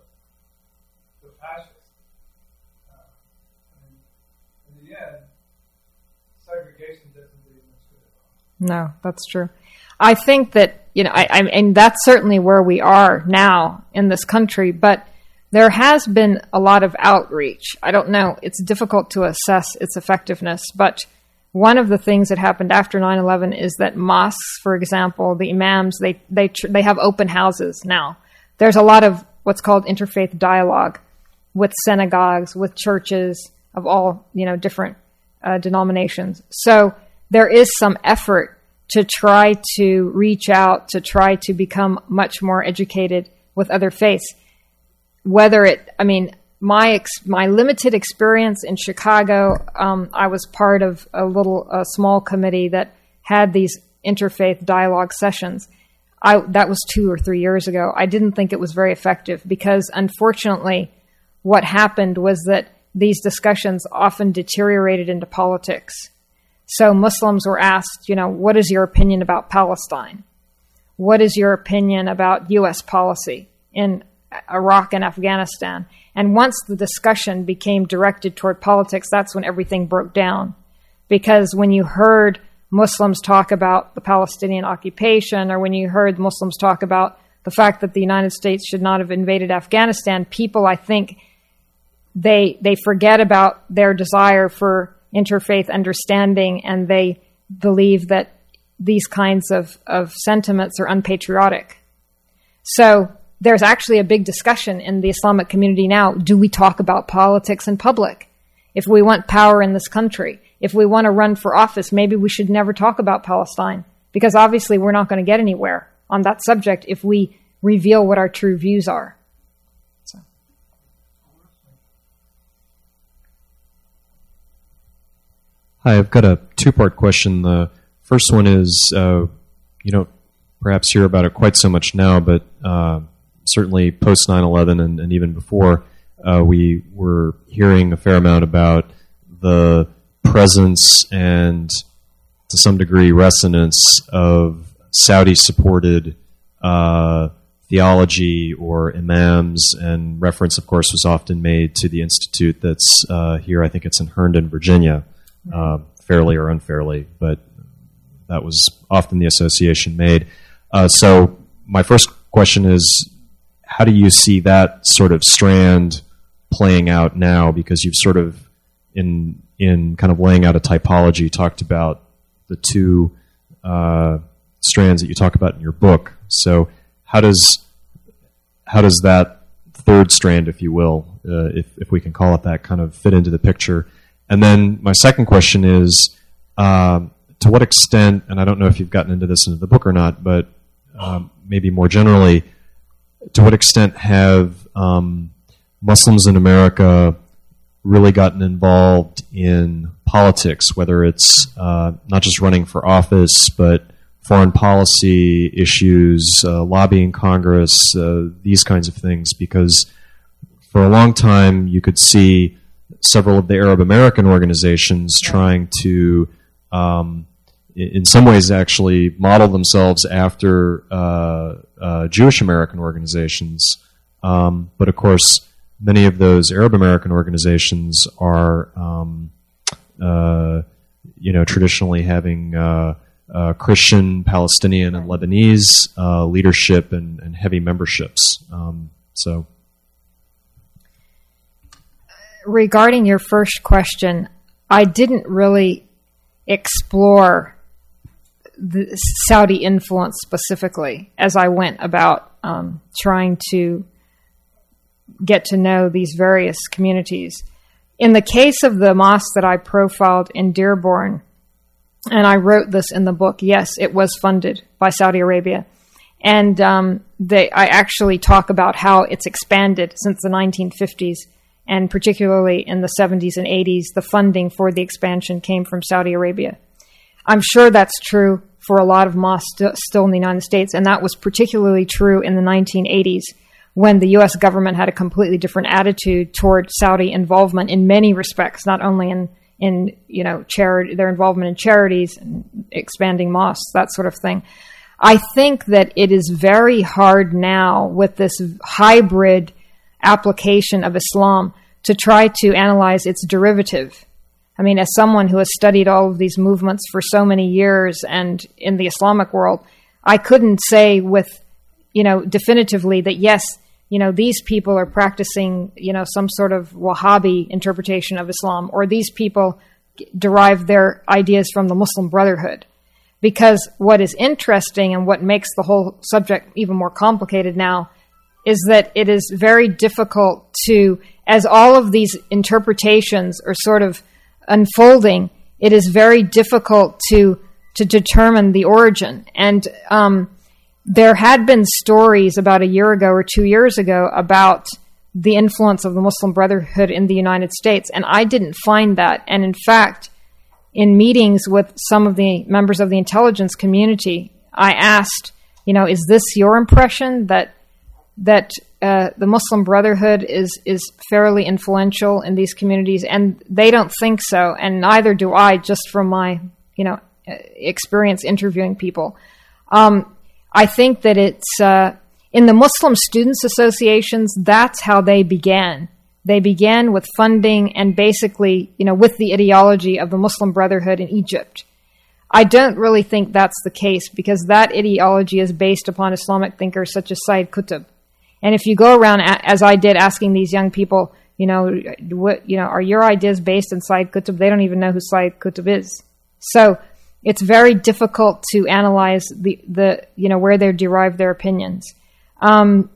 the fascists." Uh, I mean, in the end, segregation doesn't do much good at all.
No, that's true. I think that, you know, I, I and that's certainly where we are now in this country, but there has been a lot of outreach. I don't know. It's difficult to assess its effectiveness, but one of the things that happened after nine eleven is that mosques, for example, the imams, they they they have open houses now. There's a lot of what's called interfaith dialogue with synagogues, with churches of all, you know, different uh, denominations. So there is some effort to try to reach out, to try to become much more educated with other faiths. Whether it, I mean, my ex, my limited experience in Chicago, um, I was part of a little, a small committee that had these interfaith dialogue sessions. I, that was two or three years ago. I didn't think it was very effective because, unfortunately, what happened was that these discussions often deteriorated into politics. So Muslims were asked, you know, what is your opinion about Palestine? What is your opinion about U S policy in Iraq and Afghanistan? And once the discussion became directed toward politics, that's when everything broke down. Because when you heard Muslims talk about the Palestinian occupation, or when you heard Muslims talk about the fact that the United States should not have invaded Afghanistan, people, I think, they they forget about their desire for interfaith understanding, and they believe that these kinds of, of sentiments are unpatriotic. So there's actually a big discussion in the Islamic community now. Do we talk about politics in public? If we want power in this country, if we want to run for office, maybe we should never talk about Palestine, because obviously we're not going to get anywhere on that subject if we reveal what our true views are. So.
Hi, I've got a two-part question. The first one is, uh, you don't perhaps hear about it quite so much now, but uh, certainly post nine eleven and, and even before, uh, we were hearing a fair amount about the presence and, to some degree, resonance of Saudi-supported uh, theology or imams, and reference, of course, was often made to the institute that's uh, here. I think it's in Herndon, Virginia. Uh, fairly or unfairly, but that was often the association made. Uh, so my first question is, how do you see that sort of strand playing out now? Because you've sort of, in in kind of laying out a typology, talked about the two uh, strands that you talk about in your book. So how does how does that third strand, if you will, uh, if if we can call it that, kind of fit into the picture? And then my second question is, um, to what extent, and I don't know if you've gotten into this in the book or not, but um, maybe more generally, to what extent have um, Muslims in America really gotten involved in politics, whether it's uh, not just running for office, but foreign policy issues, uh, lobbying Congress, uh, these kinds of things? Because for a long time, you could see several of the Arab American organizations trying to, um, in some ways, actually model themselves after uh, uh, Jewish American organizations. Um, but of course, many of those Arab American organizations are, um, uh, you know, traditionally having uh, uh, Christian, Palestinian, and Lebanese uh, leadership and, and heavy memberships. Um, so.
Regarding your first question, I didn't really explore the Saudi influence specifically as I went about um, trying to get to know these various communities. In the case of the mosque that I profiled in Dearborn, and I wrote this in the book, yes, it was funded by Saudi Arabia. And um, they, I actually talk about how it's expanded since the nineteen fifties. And particularly in the seventies and eighties, the funding for the expansion came from Saudi Arabia. I'm sure that's true for a lot of mosques st- still in the United States, and that was particularly true in the nineteen eighties, when the U S government had a completely different attitude toward Saudi involvement in many respects, not only in, in you know, charity, their involvement in charities and expanding mosques, that sort of thing. I think that it is very hard now with this hybrid application of Islam to try to analyze its derivative. I mean, as someone who has studied all of these movements for so many years and in the Islamic world, I couldn't say with, you know, definitively that yes, you know, these people are practicing, you know, some sort of Wahhabi interpretation of Islam, or these people derive their ideas from the Muslim Brotherhood. Because what is interesting and what makes the whole subject even more complicated now is that it is very difficult to, as all of these interpretations are sort of unfolding, it is very difficult to to determine the origin. And um, there had been stories about a year ago or two years ago about the influence of the Muslim Brotherhood in the United States, and I didn't find that. And in fact, in meetings with some of the members of the intelligence community, I asked, you know, is this your impression that that uh, the Muslim Brotherhood is is fairly influential in these communities? And they don't think so, and neither do I, just from my, you know, experience interviewing people. Um, I think that it's uh, in the Muslim Students Associations, that's how they began. They began with funding and basically, you know, with the ideology of the Muslim Brotherhood in Egypt. I don't really think that's the case, because that ideology is based upon Islamic thinkers such as Sayyid Qutb. And if you go around, as I did, asking these young people, you know, what, you know, are your ideas based on Sayyid Qutb? They don't even know who Sayyid Qutb is. So it's very difficult to analyze the, the you know, where they derive their opinions. Um,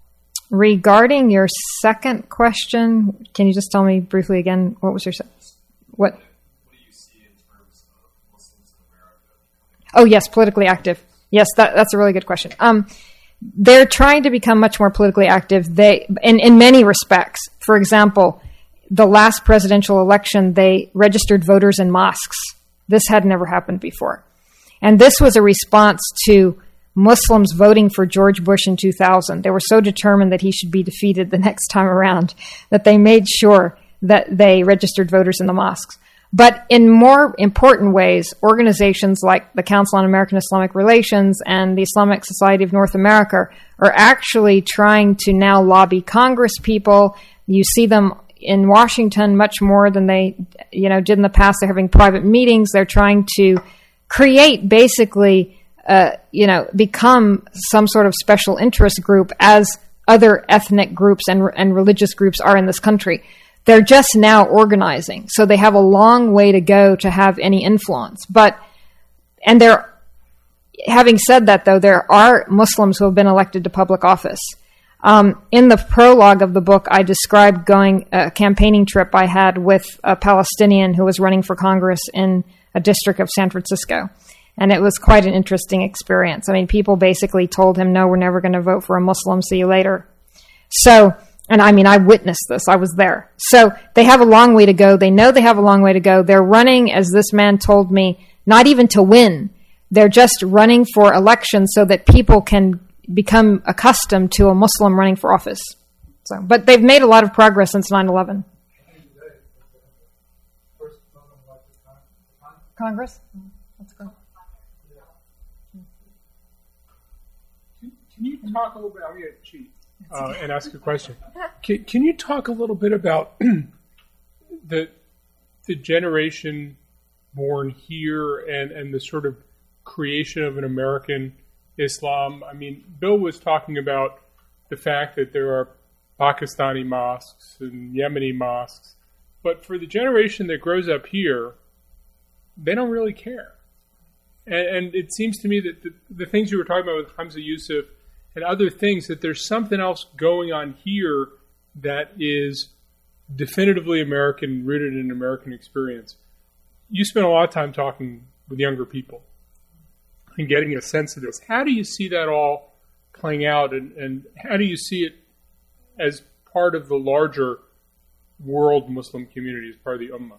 regarding your second question, can you just tell me briefly again, what was your second? What? What do you see in terms of Muslims in America? Oh, yes, politically active. Yes, that, that's a really good question. Um, They're trying to become much more politically active. They, in, in many respects. For example, the last presidential election, they registered voters in mosques. This had never happened before. And this was a response to Muslims voting for George Bush in two thousand. They were so determined that he should be defeated the next time around that they made sure that they registered voters in the mosques. But in more important ways, organizations like the Council on American Islamic Relations and the Islamic Society of North America are actually trying to now lobby Congress people. You see them in Washington much more than they, you know, did in the past. They're having private meetings. They're trying to create basically, uh, you know, become some sort of special interest group as other ethnic groups and, and religious groups are in this country. They're just now organizing, so they have a long way to go to have any influence. But, and they're, having said that though, there are Muslims who have been elected to public office. Um, in the prologue of the book, I described going a campaigning trip I had with a Palestinian who was running for Congress in a district of San Francisco. And it was quite an interesting experience. I mean, people basically told him, no, we're never going to vote for a Muslim, see you later. So, and I mean, I witnessed this. I was there. So they have a long way to go. They know they have a long way to go. They're running, as this man told me, not even to win. They're just running for elections so that people can become accustomed to a Muslim running for office. So, but they've made a lot of progress since nine eleven. Congress? Let's go.
Can you talk a little bit? I'm going to cheat uh, and ask a question. Can, can you talk a little bit about the the generation born here and, and the sort of creation of an American Islam? I mean, Bill was talking about the fact that there are Pakistani mosques and Yemeni mosques, but for the generation that grows up here, they don't really care. And, and it seems to me that the, the things you were talking about with Hamza Yusuf and other things, that there's something else going on here that is definitively American, rooted in American experience. You spend a lot of time talking with younger people and getting a sense of this. How do you see that all playing out, and, and how do you see it as part of the larger world Muslim community, as part of the Ummah?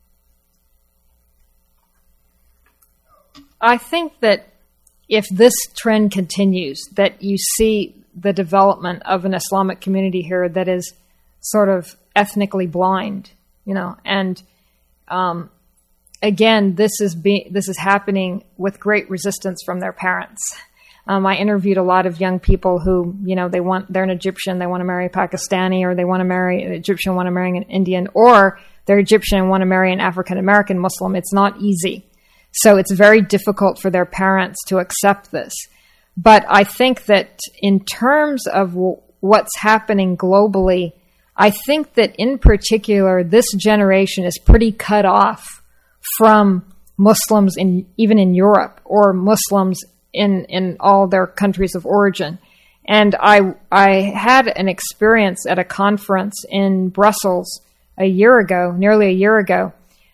I think that if this trend continues, that you see the development of an Islamic community here that is sort of ethnically blind, you know, and um, again, this is be- this is happening with great resistance from their parents. Um, I interviewed a lot of young people who, you know, they want they're an Egyptian, they want to marry a Pakistani, or they want to marry an Egyptian, want to marry an Indian, or they're Egyptian and want to marry an African American Muslim. It's not easy. So it's very difficult for their parents to accept this. But I think that in terms of w- what's happening globally, I think that in particular, this generation is pretty cut off from Muslims in even in Europe, or Muslims in, in all their countries of origin. And I I had an experience at a conference in Brussels a year ago, nearly a year ago,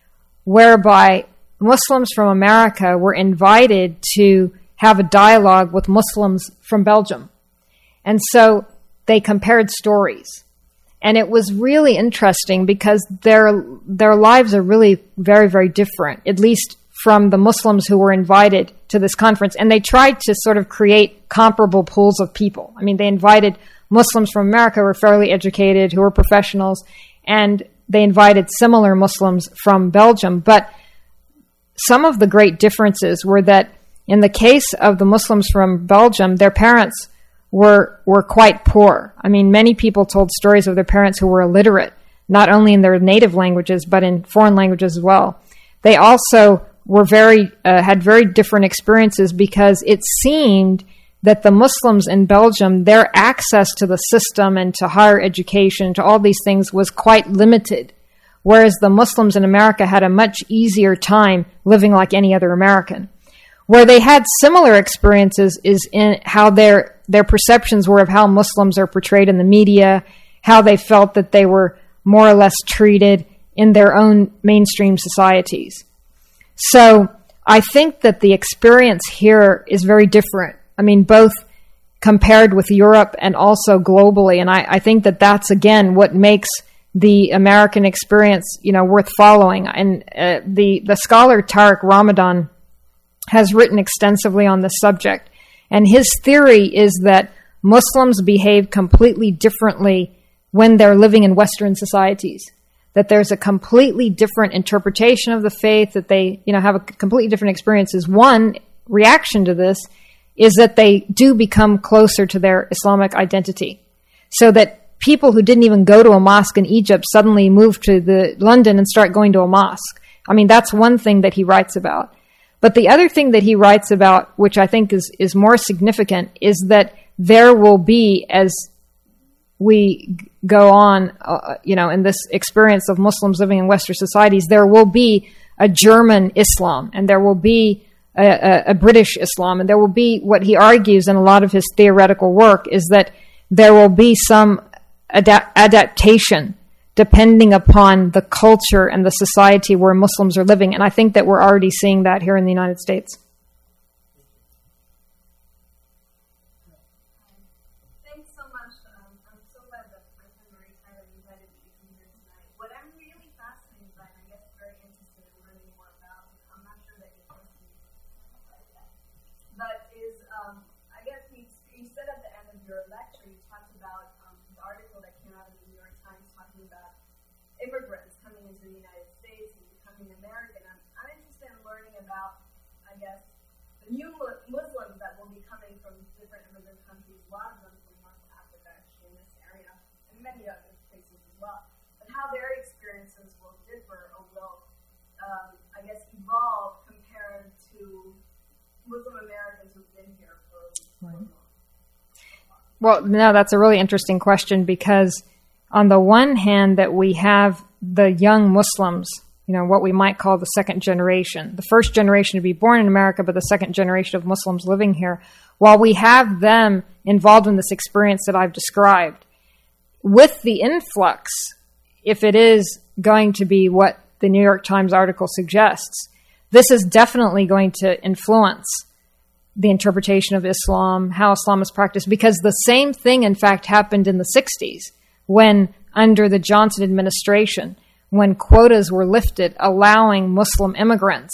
whereby Muslims from America were invited to have a dialogue with Muslims from Belgium. And so they compared stories. And it was really interesting because their their lives are really very, very different, at least from the Muslims who were invited to this conference. And they tried to sort of create comparable pools of people. I mean, they invited Muslims from America who were fairly educated, who were professionals, and they invited similar Muslims from Belgium. But some of the great differences were that in the case of the Muslims from Belgium, their parents were were quite poor. I mean, many people told stories of their parents who were illiterate, not only in their native languages, but in foreign languages as well. They also were very uh, had very different experiences because it seemed that the Muslims in Belgium, their access to the system and to higher education, to all these things, was quite limited. Whereas the Muslims in America had a much easier time living like any other American. Where they had similar experiences is in how their their perceptions were of how Muslims are portrayed in the media, how they felt that they were more or less treated in their own mainstream societies. So I think that the experience here is very different. I mean, both compared with Europe and also globally. And I, I think that that's, again, what makes the American experience, you know, worth following. And uh, the the scholar Tariq Ramadan has written extensively on this subject, and his theory is that Muslims behave completely differently when they're living in Western societies. That there's a completely different interpretation of the faith. That they, you know, have a completely different experiences. One reaction to this is that they do become closer to their Islamic identity, so that people who didn't even go to a mosque in Egypt suddenly move to the London and start going to a mosque. I mean, that's one thing that he writes about. But the other thing that he writes about, which I think is, is more significant, is that there will be, as we g- go on, uh, you know, in this experience of Muslims living in Western societies, there will be a German Islam, and there will be a, a, a British Islam, and there will be, what he argues in a lot of his theoretical work, is that there will be some ada- adaptation depending upon the culture and the society where Muslims are living. And I think that we're already seeing that here in the United States.
Thanks so much. Um, I'm so glad that my friend Marie Tyler invited me to come here tonight. What I'm really fascinated by, and I guess very interested in learning more about, I'm not sure that you're going to be yet, but is, um, I guess you, you said at the end of your lecture, you talked about um, the article that came out of the New York Times talking about immigrants coming into the United States and becoming American. I'm, I'm interested in learning about, I guess, the new mu- Muslims that will be coming from different immigrant countries, a lot of them from North Africa, actually, in this area, and many other places as well, but how their experiences will differ or will, um, I guess, evolve compared to Muslim Americans who've been here for, for long.
Well, no, that's a really interesting question, because on the one hand that we have the young Muslims, you know, what we might call the second generation, the first generation to be born in America, but the second generation of Muslims living here, while we have them involved in this experience that I've described, with the influx, if it is going to be what the New York Times article suggests, this is definitely going to influence the interpretation of Islam, how Islam is practiced, because the same thing, in fact, happened in the sixties when, under the Johnson administration, when quotas were lifted, allowing Muslim immigrants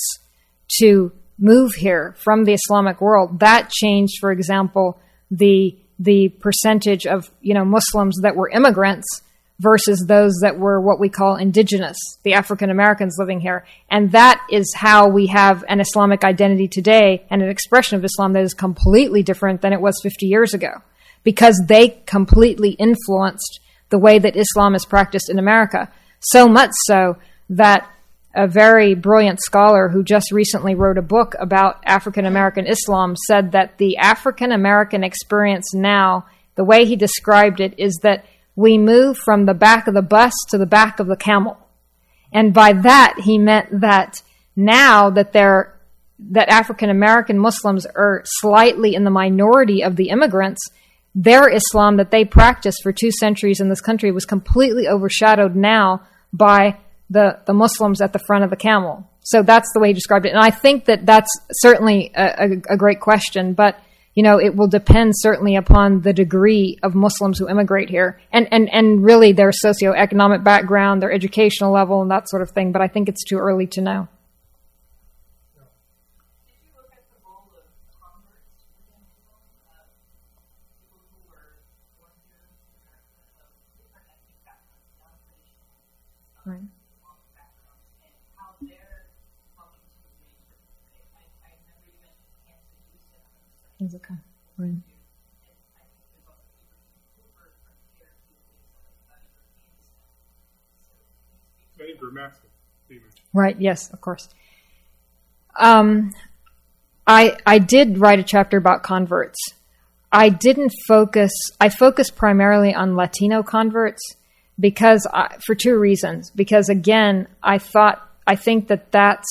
to move here from the Islamic world. That changed, for example, the the percentage of, you know, Muslims that were immigrants versus those that were what we call indigenous, the African Americans living here. And that is how we have an Islamic identity today and an expression of Islam that is completely different than it was fifty years ago, because they completely influenced the way that Islam is practiced in America. So much so that a very brilliant scholar who just recently wrote a book about African American Islam said that the African American experience now, the way he described it, is that we move from the back of the bus to the back of the camel. And by that, he meant that now that they're, that African American Muslims are slightly in the minority of the immigrants, their Islam that they practiced for two centuries in this country was completely overshadowed now by the, the Muslims at the front of the camel. So that's the way he described it. And I think that that's certainly a, a, a great question, but, you know, it will depend certainly upon the degree of Muslims who immigrate here and, and, and really their socioeconomic background, their educational level, and that sort of thing. But I think it's too early to know. Right. It's okay. Right. Right. Yes, of course. Um, I I did write a chapter about converts. I didn't focus. I focused primarily on Latino converts because I, for two reasons. Because again, I thought I think that that's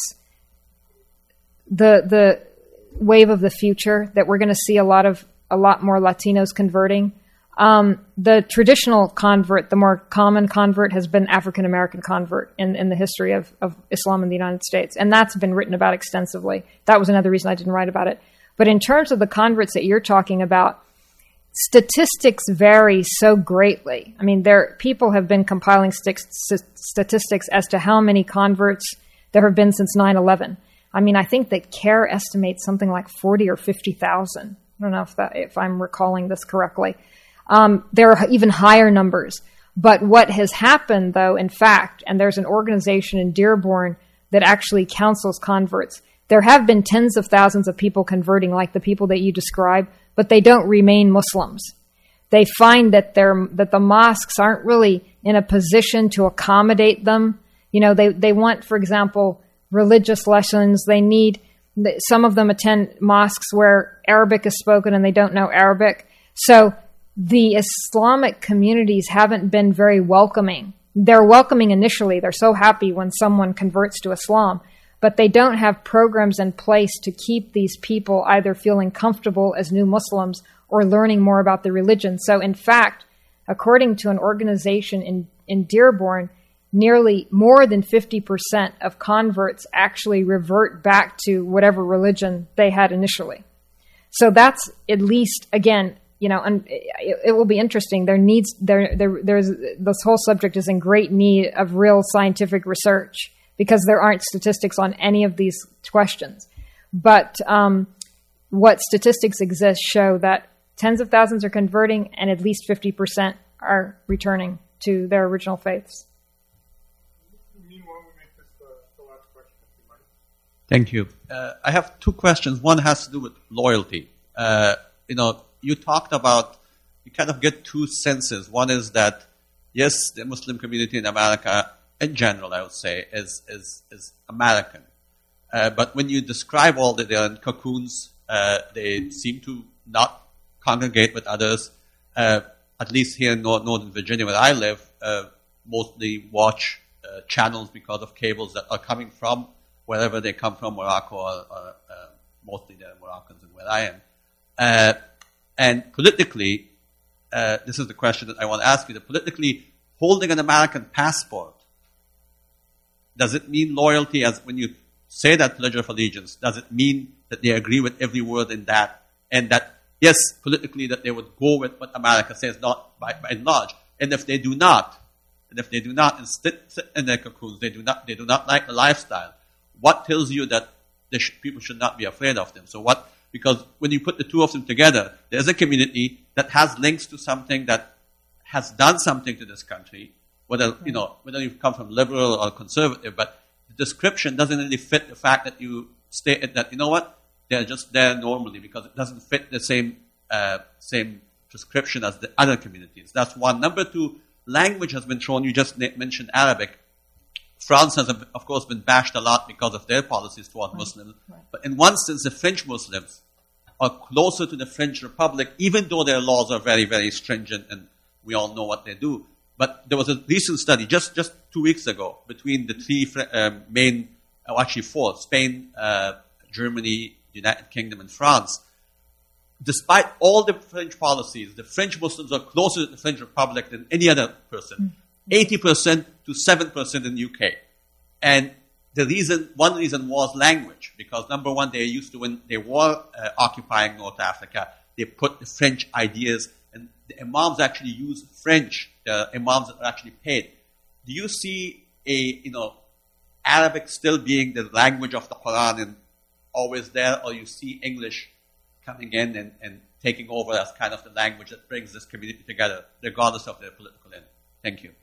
the the wave of the future, that we're going to see a lot of a lot more Latinos converting. Um, the traditional convert, the more common convert, has been African American convert in, in the history of, of Islam in the United States, and that's been written about extensively. That was another reason I didn't write about it. But in terms of the converts that you're talking about, statistics vary so greatly. I mean, there people have been compiling st- st- statistics as to how many converts there have been since nine eleven. I mean, I think that CARE estimates something like forty or fifty thousand. I don't know if that, if I'm recalling this correctly. Um, there are even higher numbers. But what has happened, though, in fact, and there's an organization in Dearborn that actually counsels converts, there have been tens of thousands of people converting, like the people that you describe, but they don't remain Muslims. They find that they're, that the mosques aren't really in a position to accommodate them. You know, they, they want, for example, religious lessons. They need, Some of them attend mosques where Arabic is spoken and they don't know Arabic. So the Islamic communities haven't been very welcoming. They're welcoming initially. They're so happy when someone converts to Islam, but they don't have programs in place to keep these people either feeling comfortable as new Muslims or learning more about the religion. So in fact, according to an organization in, in Dearborn, nearly more than fifty percent of converts actually revert back to whatever religion they had initially. So that's at least, again, you know, and it, it will be interesting. There needs there there there's this whole subject is in great need of real scientific research because there aren't statistics on any of these questions. But um, what statistics exist show that tens of thousands are converting and at least fifty percent are returning to their original faiths.
Thank you. Uh, I have two questions. One has to do with loyalty. Uh, you know, you talked about, you kind of get two senses. One is that, yes, the Muslim community in America, in general, I would say, is is, is American. Uh, but when you describe all that they're in cocoons, uh, they seem to not congregate with others. Uh, at least here in Northern Virginia, where I live, uh, mostly watch uh, channels because of cables that are coming from wherever they come from, Morocco, or, or uh, mostly they're Moroccans and where I am. Uh, and politically, uh, this is the question that I want to ask you, that politically, holding an American passport, does it mean loyalty? As when you say that pledge of allegiance, does it mean that they agree with every word in that, and that, yes, politically, that they would go with what America says, not by, by and large? And if they do not, and if they do not, and sit, sit in their cocoons, they do not, they do not like the lifestyle, what tells you that sh- people should not be afraid of them? So what, because when you put the two of them together, there's a community that has links to something that has done something to this country, whether, you know, whether you come from liberal or conservative, but the description doesn't really fit the fact that you stated that, you know what, they're just there normally, because it doesn't fit the same, uh, same prescription as the other communities. That's one. Number two, language has been thrown. You just mentioned Arabic. France has, of course, been bashed a lot because of their policies toward right. Muslims. Right. But in one sense, the French Muslims are closer to the French Republic, even though their laws are very, very stringent and we all know what they do. But there was a recent study just, just two weeks ago between the three um, main, oh, actually four, Spain, uh, Germany, United Kingdom, and France. Despite all the French policies, the French Muslims are closer to the French Republic than any other person. eighty percent to seven percent in the U K. And the reason, one reason was language, because number one, they used to, when they were uh, occupying North Africa, they put the French ideas, and the imams actually use French, the imams that are actually paid. Do you see a, you know, Arabic still being the language of the Quran and always there, or you see English coming in and, and taking over as kind of the language that brings this community together, regardless of their political end? Thank you.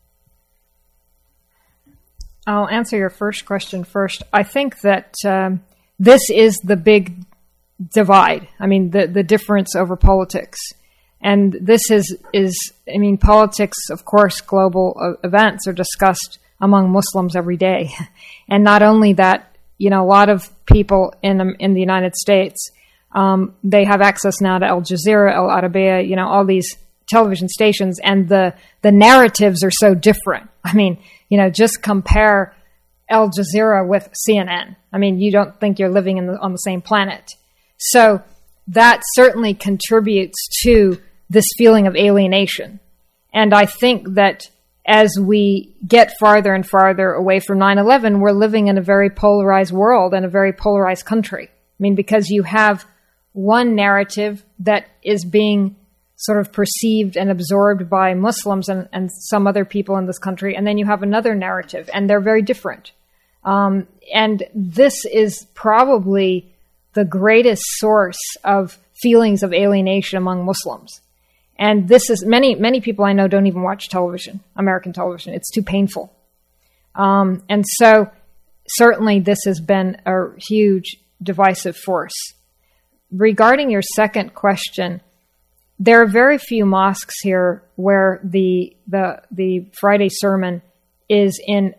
I'll answer your first question first. I think that um, this is the big divide. I mean, the, the difference over politics. And this is, is, I mean, politics, of course, global uh, events are discussed among Muslims every day. And not only that, you know, a lot of people in the, in the United States, um, they have access now to Al Jazeera, Al Arabiya, you know, all these television stations, and the, the narratives are so different. I mean, you know, just compare Al Jazeera with C N N. I mean, you don't think you're living in the, on the same planet. So that certainly contributes to this feeling of alienation. And I think that as we get farther and farther away from nine eleven, we're living in a very polarized world and a very polarized country. I mean, because you have one narrative that is being sort of perceived and absorbed by Muslims and, and some other people in this country, and then you have another narrative, and they're very different. Um, and this is probably the greatest source of feelings of alienation among Muslims. And this is, many, many people I know don't even watch television, American television. It's too painful. Um, and so certainly this has been a huge divisive force. Regarding your second question, there are very few mosques here where the the the Friday sermon is in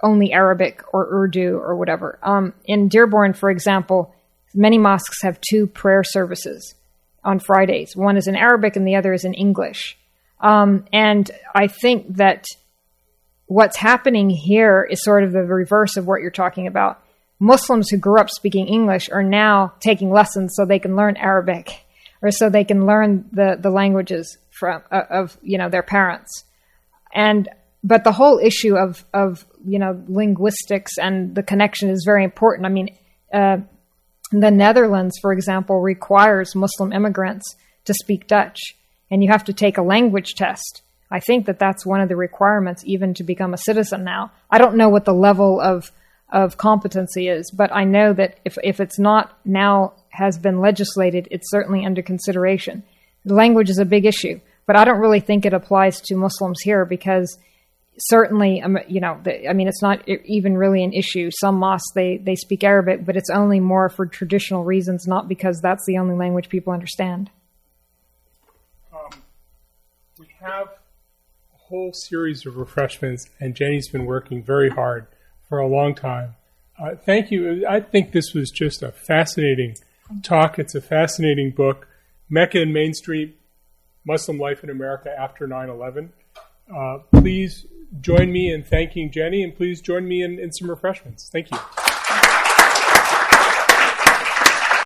only Arabic or Urdu or whatever. Um, in Dearborn, for example, many mosques have two prayer services on Fridays. One is in Arabic and the other is in English. Um, and I think that what's happening here is sort of the reverse of what you're talking about. Muslims who grew up speaking English are now taking lessons so they can learn Arabic or so they can learn the, the languages from uh, of you know their parents. And but the whole issue of of you know linguistics and the connection is very important. I mean, uh, the Netherlands, for example, requires Muslim immigrants to speak Dutch, and you have to take a language test. I think that that's one of the requirements even to become a citizen now. I don't know what the level of of competency is, but I know that if if it's not now has been legislated, it's certainly under consideration. The language is a big issue, but I don't really think it applies to Muslims here because certainly, um, you know, the, I mean, it's not even really an issue. Some mosques, they, they speak Arabic, but it's only more for traditional reasons, not because that's the only language people understand.
Um, we have a whole series of refreshments, and Jenny's been working very hard for a long time. Uh, thank you. I think this was just a fascinating talk. It's a fascinating book, Mecca and Main Street, Muslim Life in America After nine eleven. Uh, please join me in thanking Jenny, and please join me in, in some refreshments. Thank you.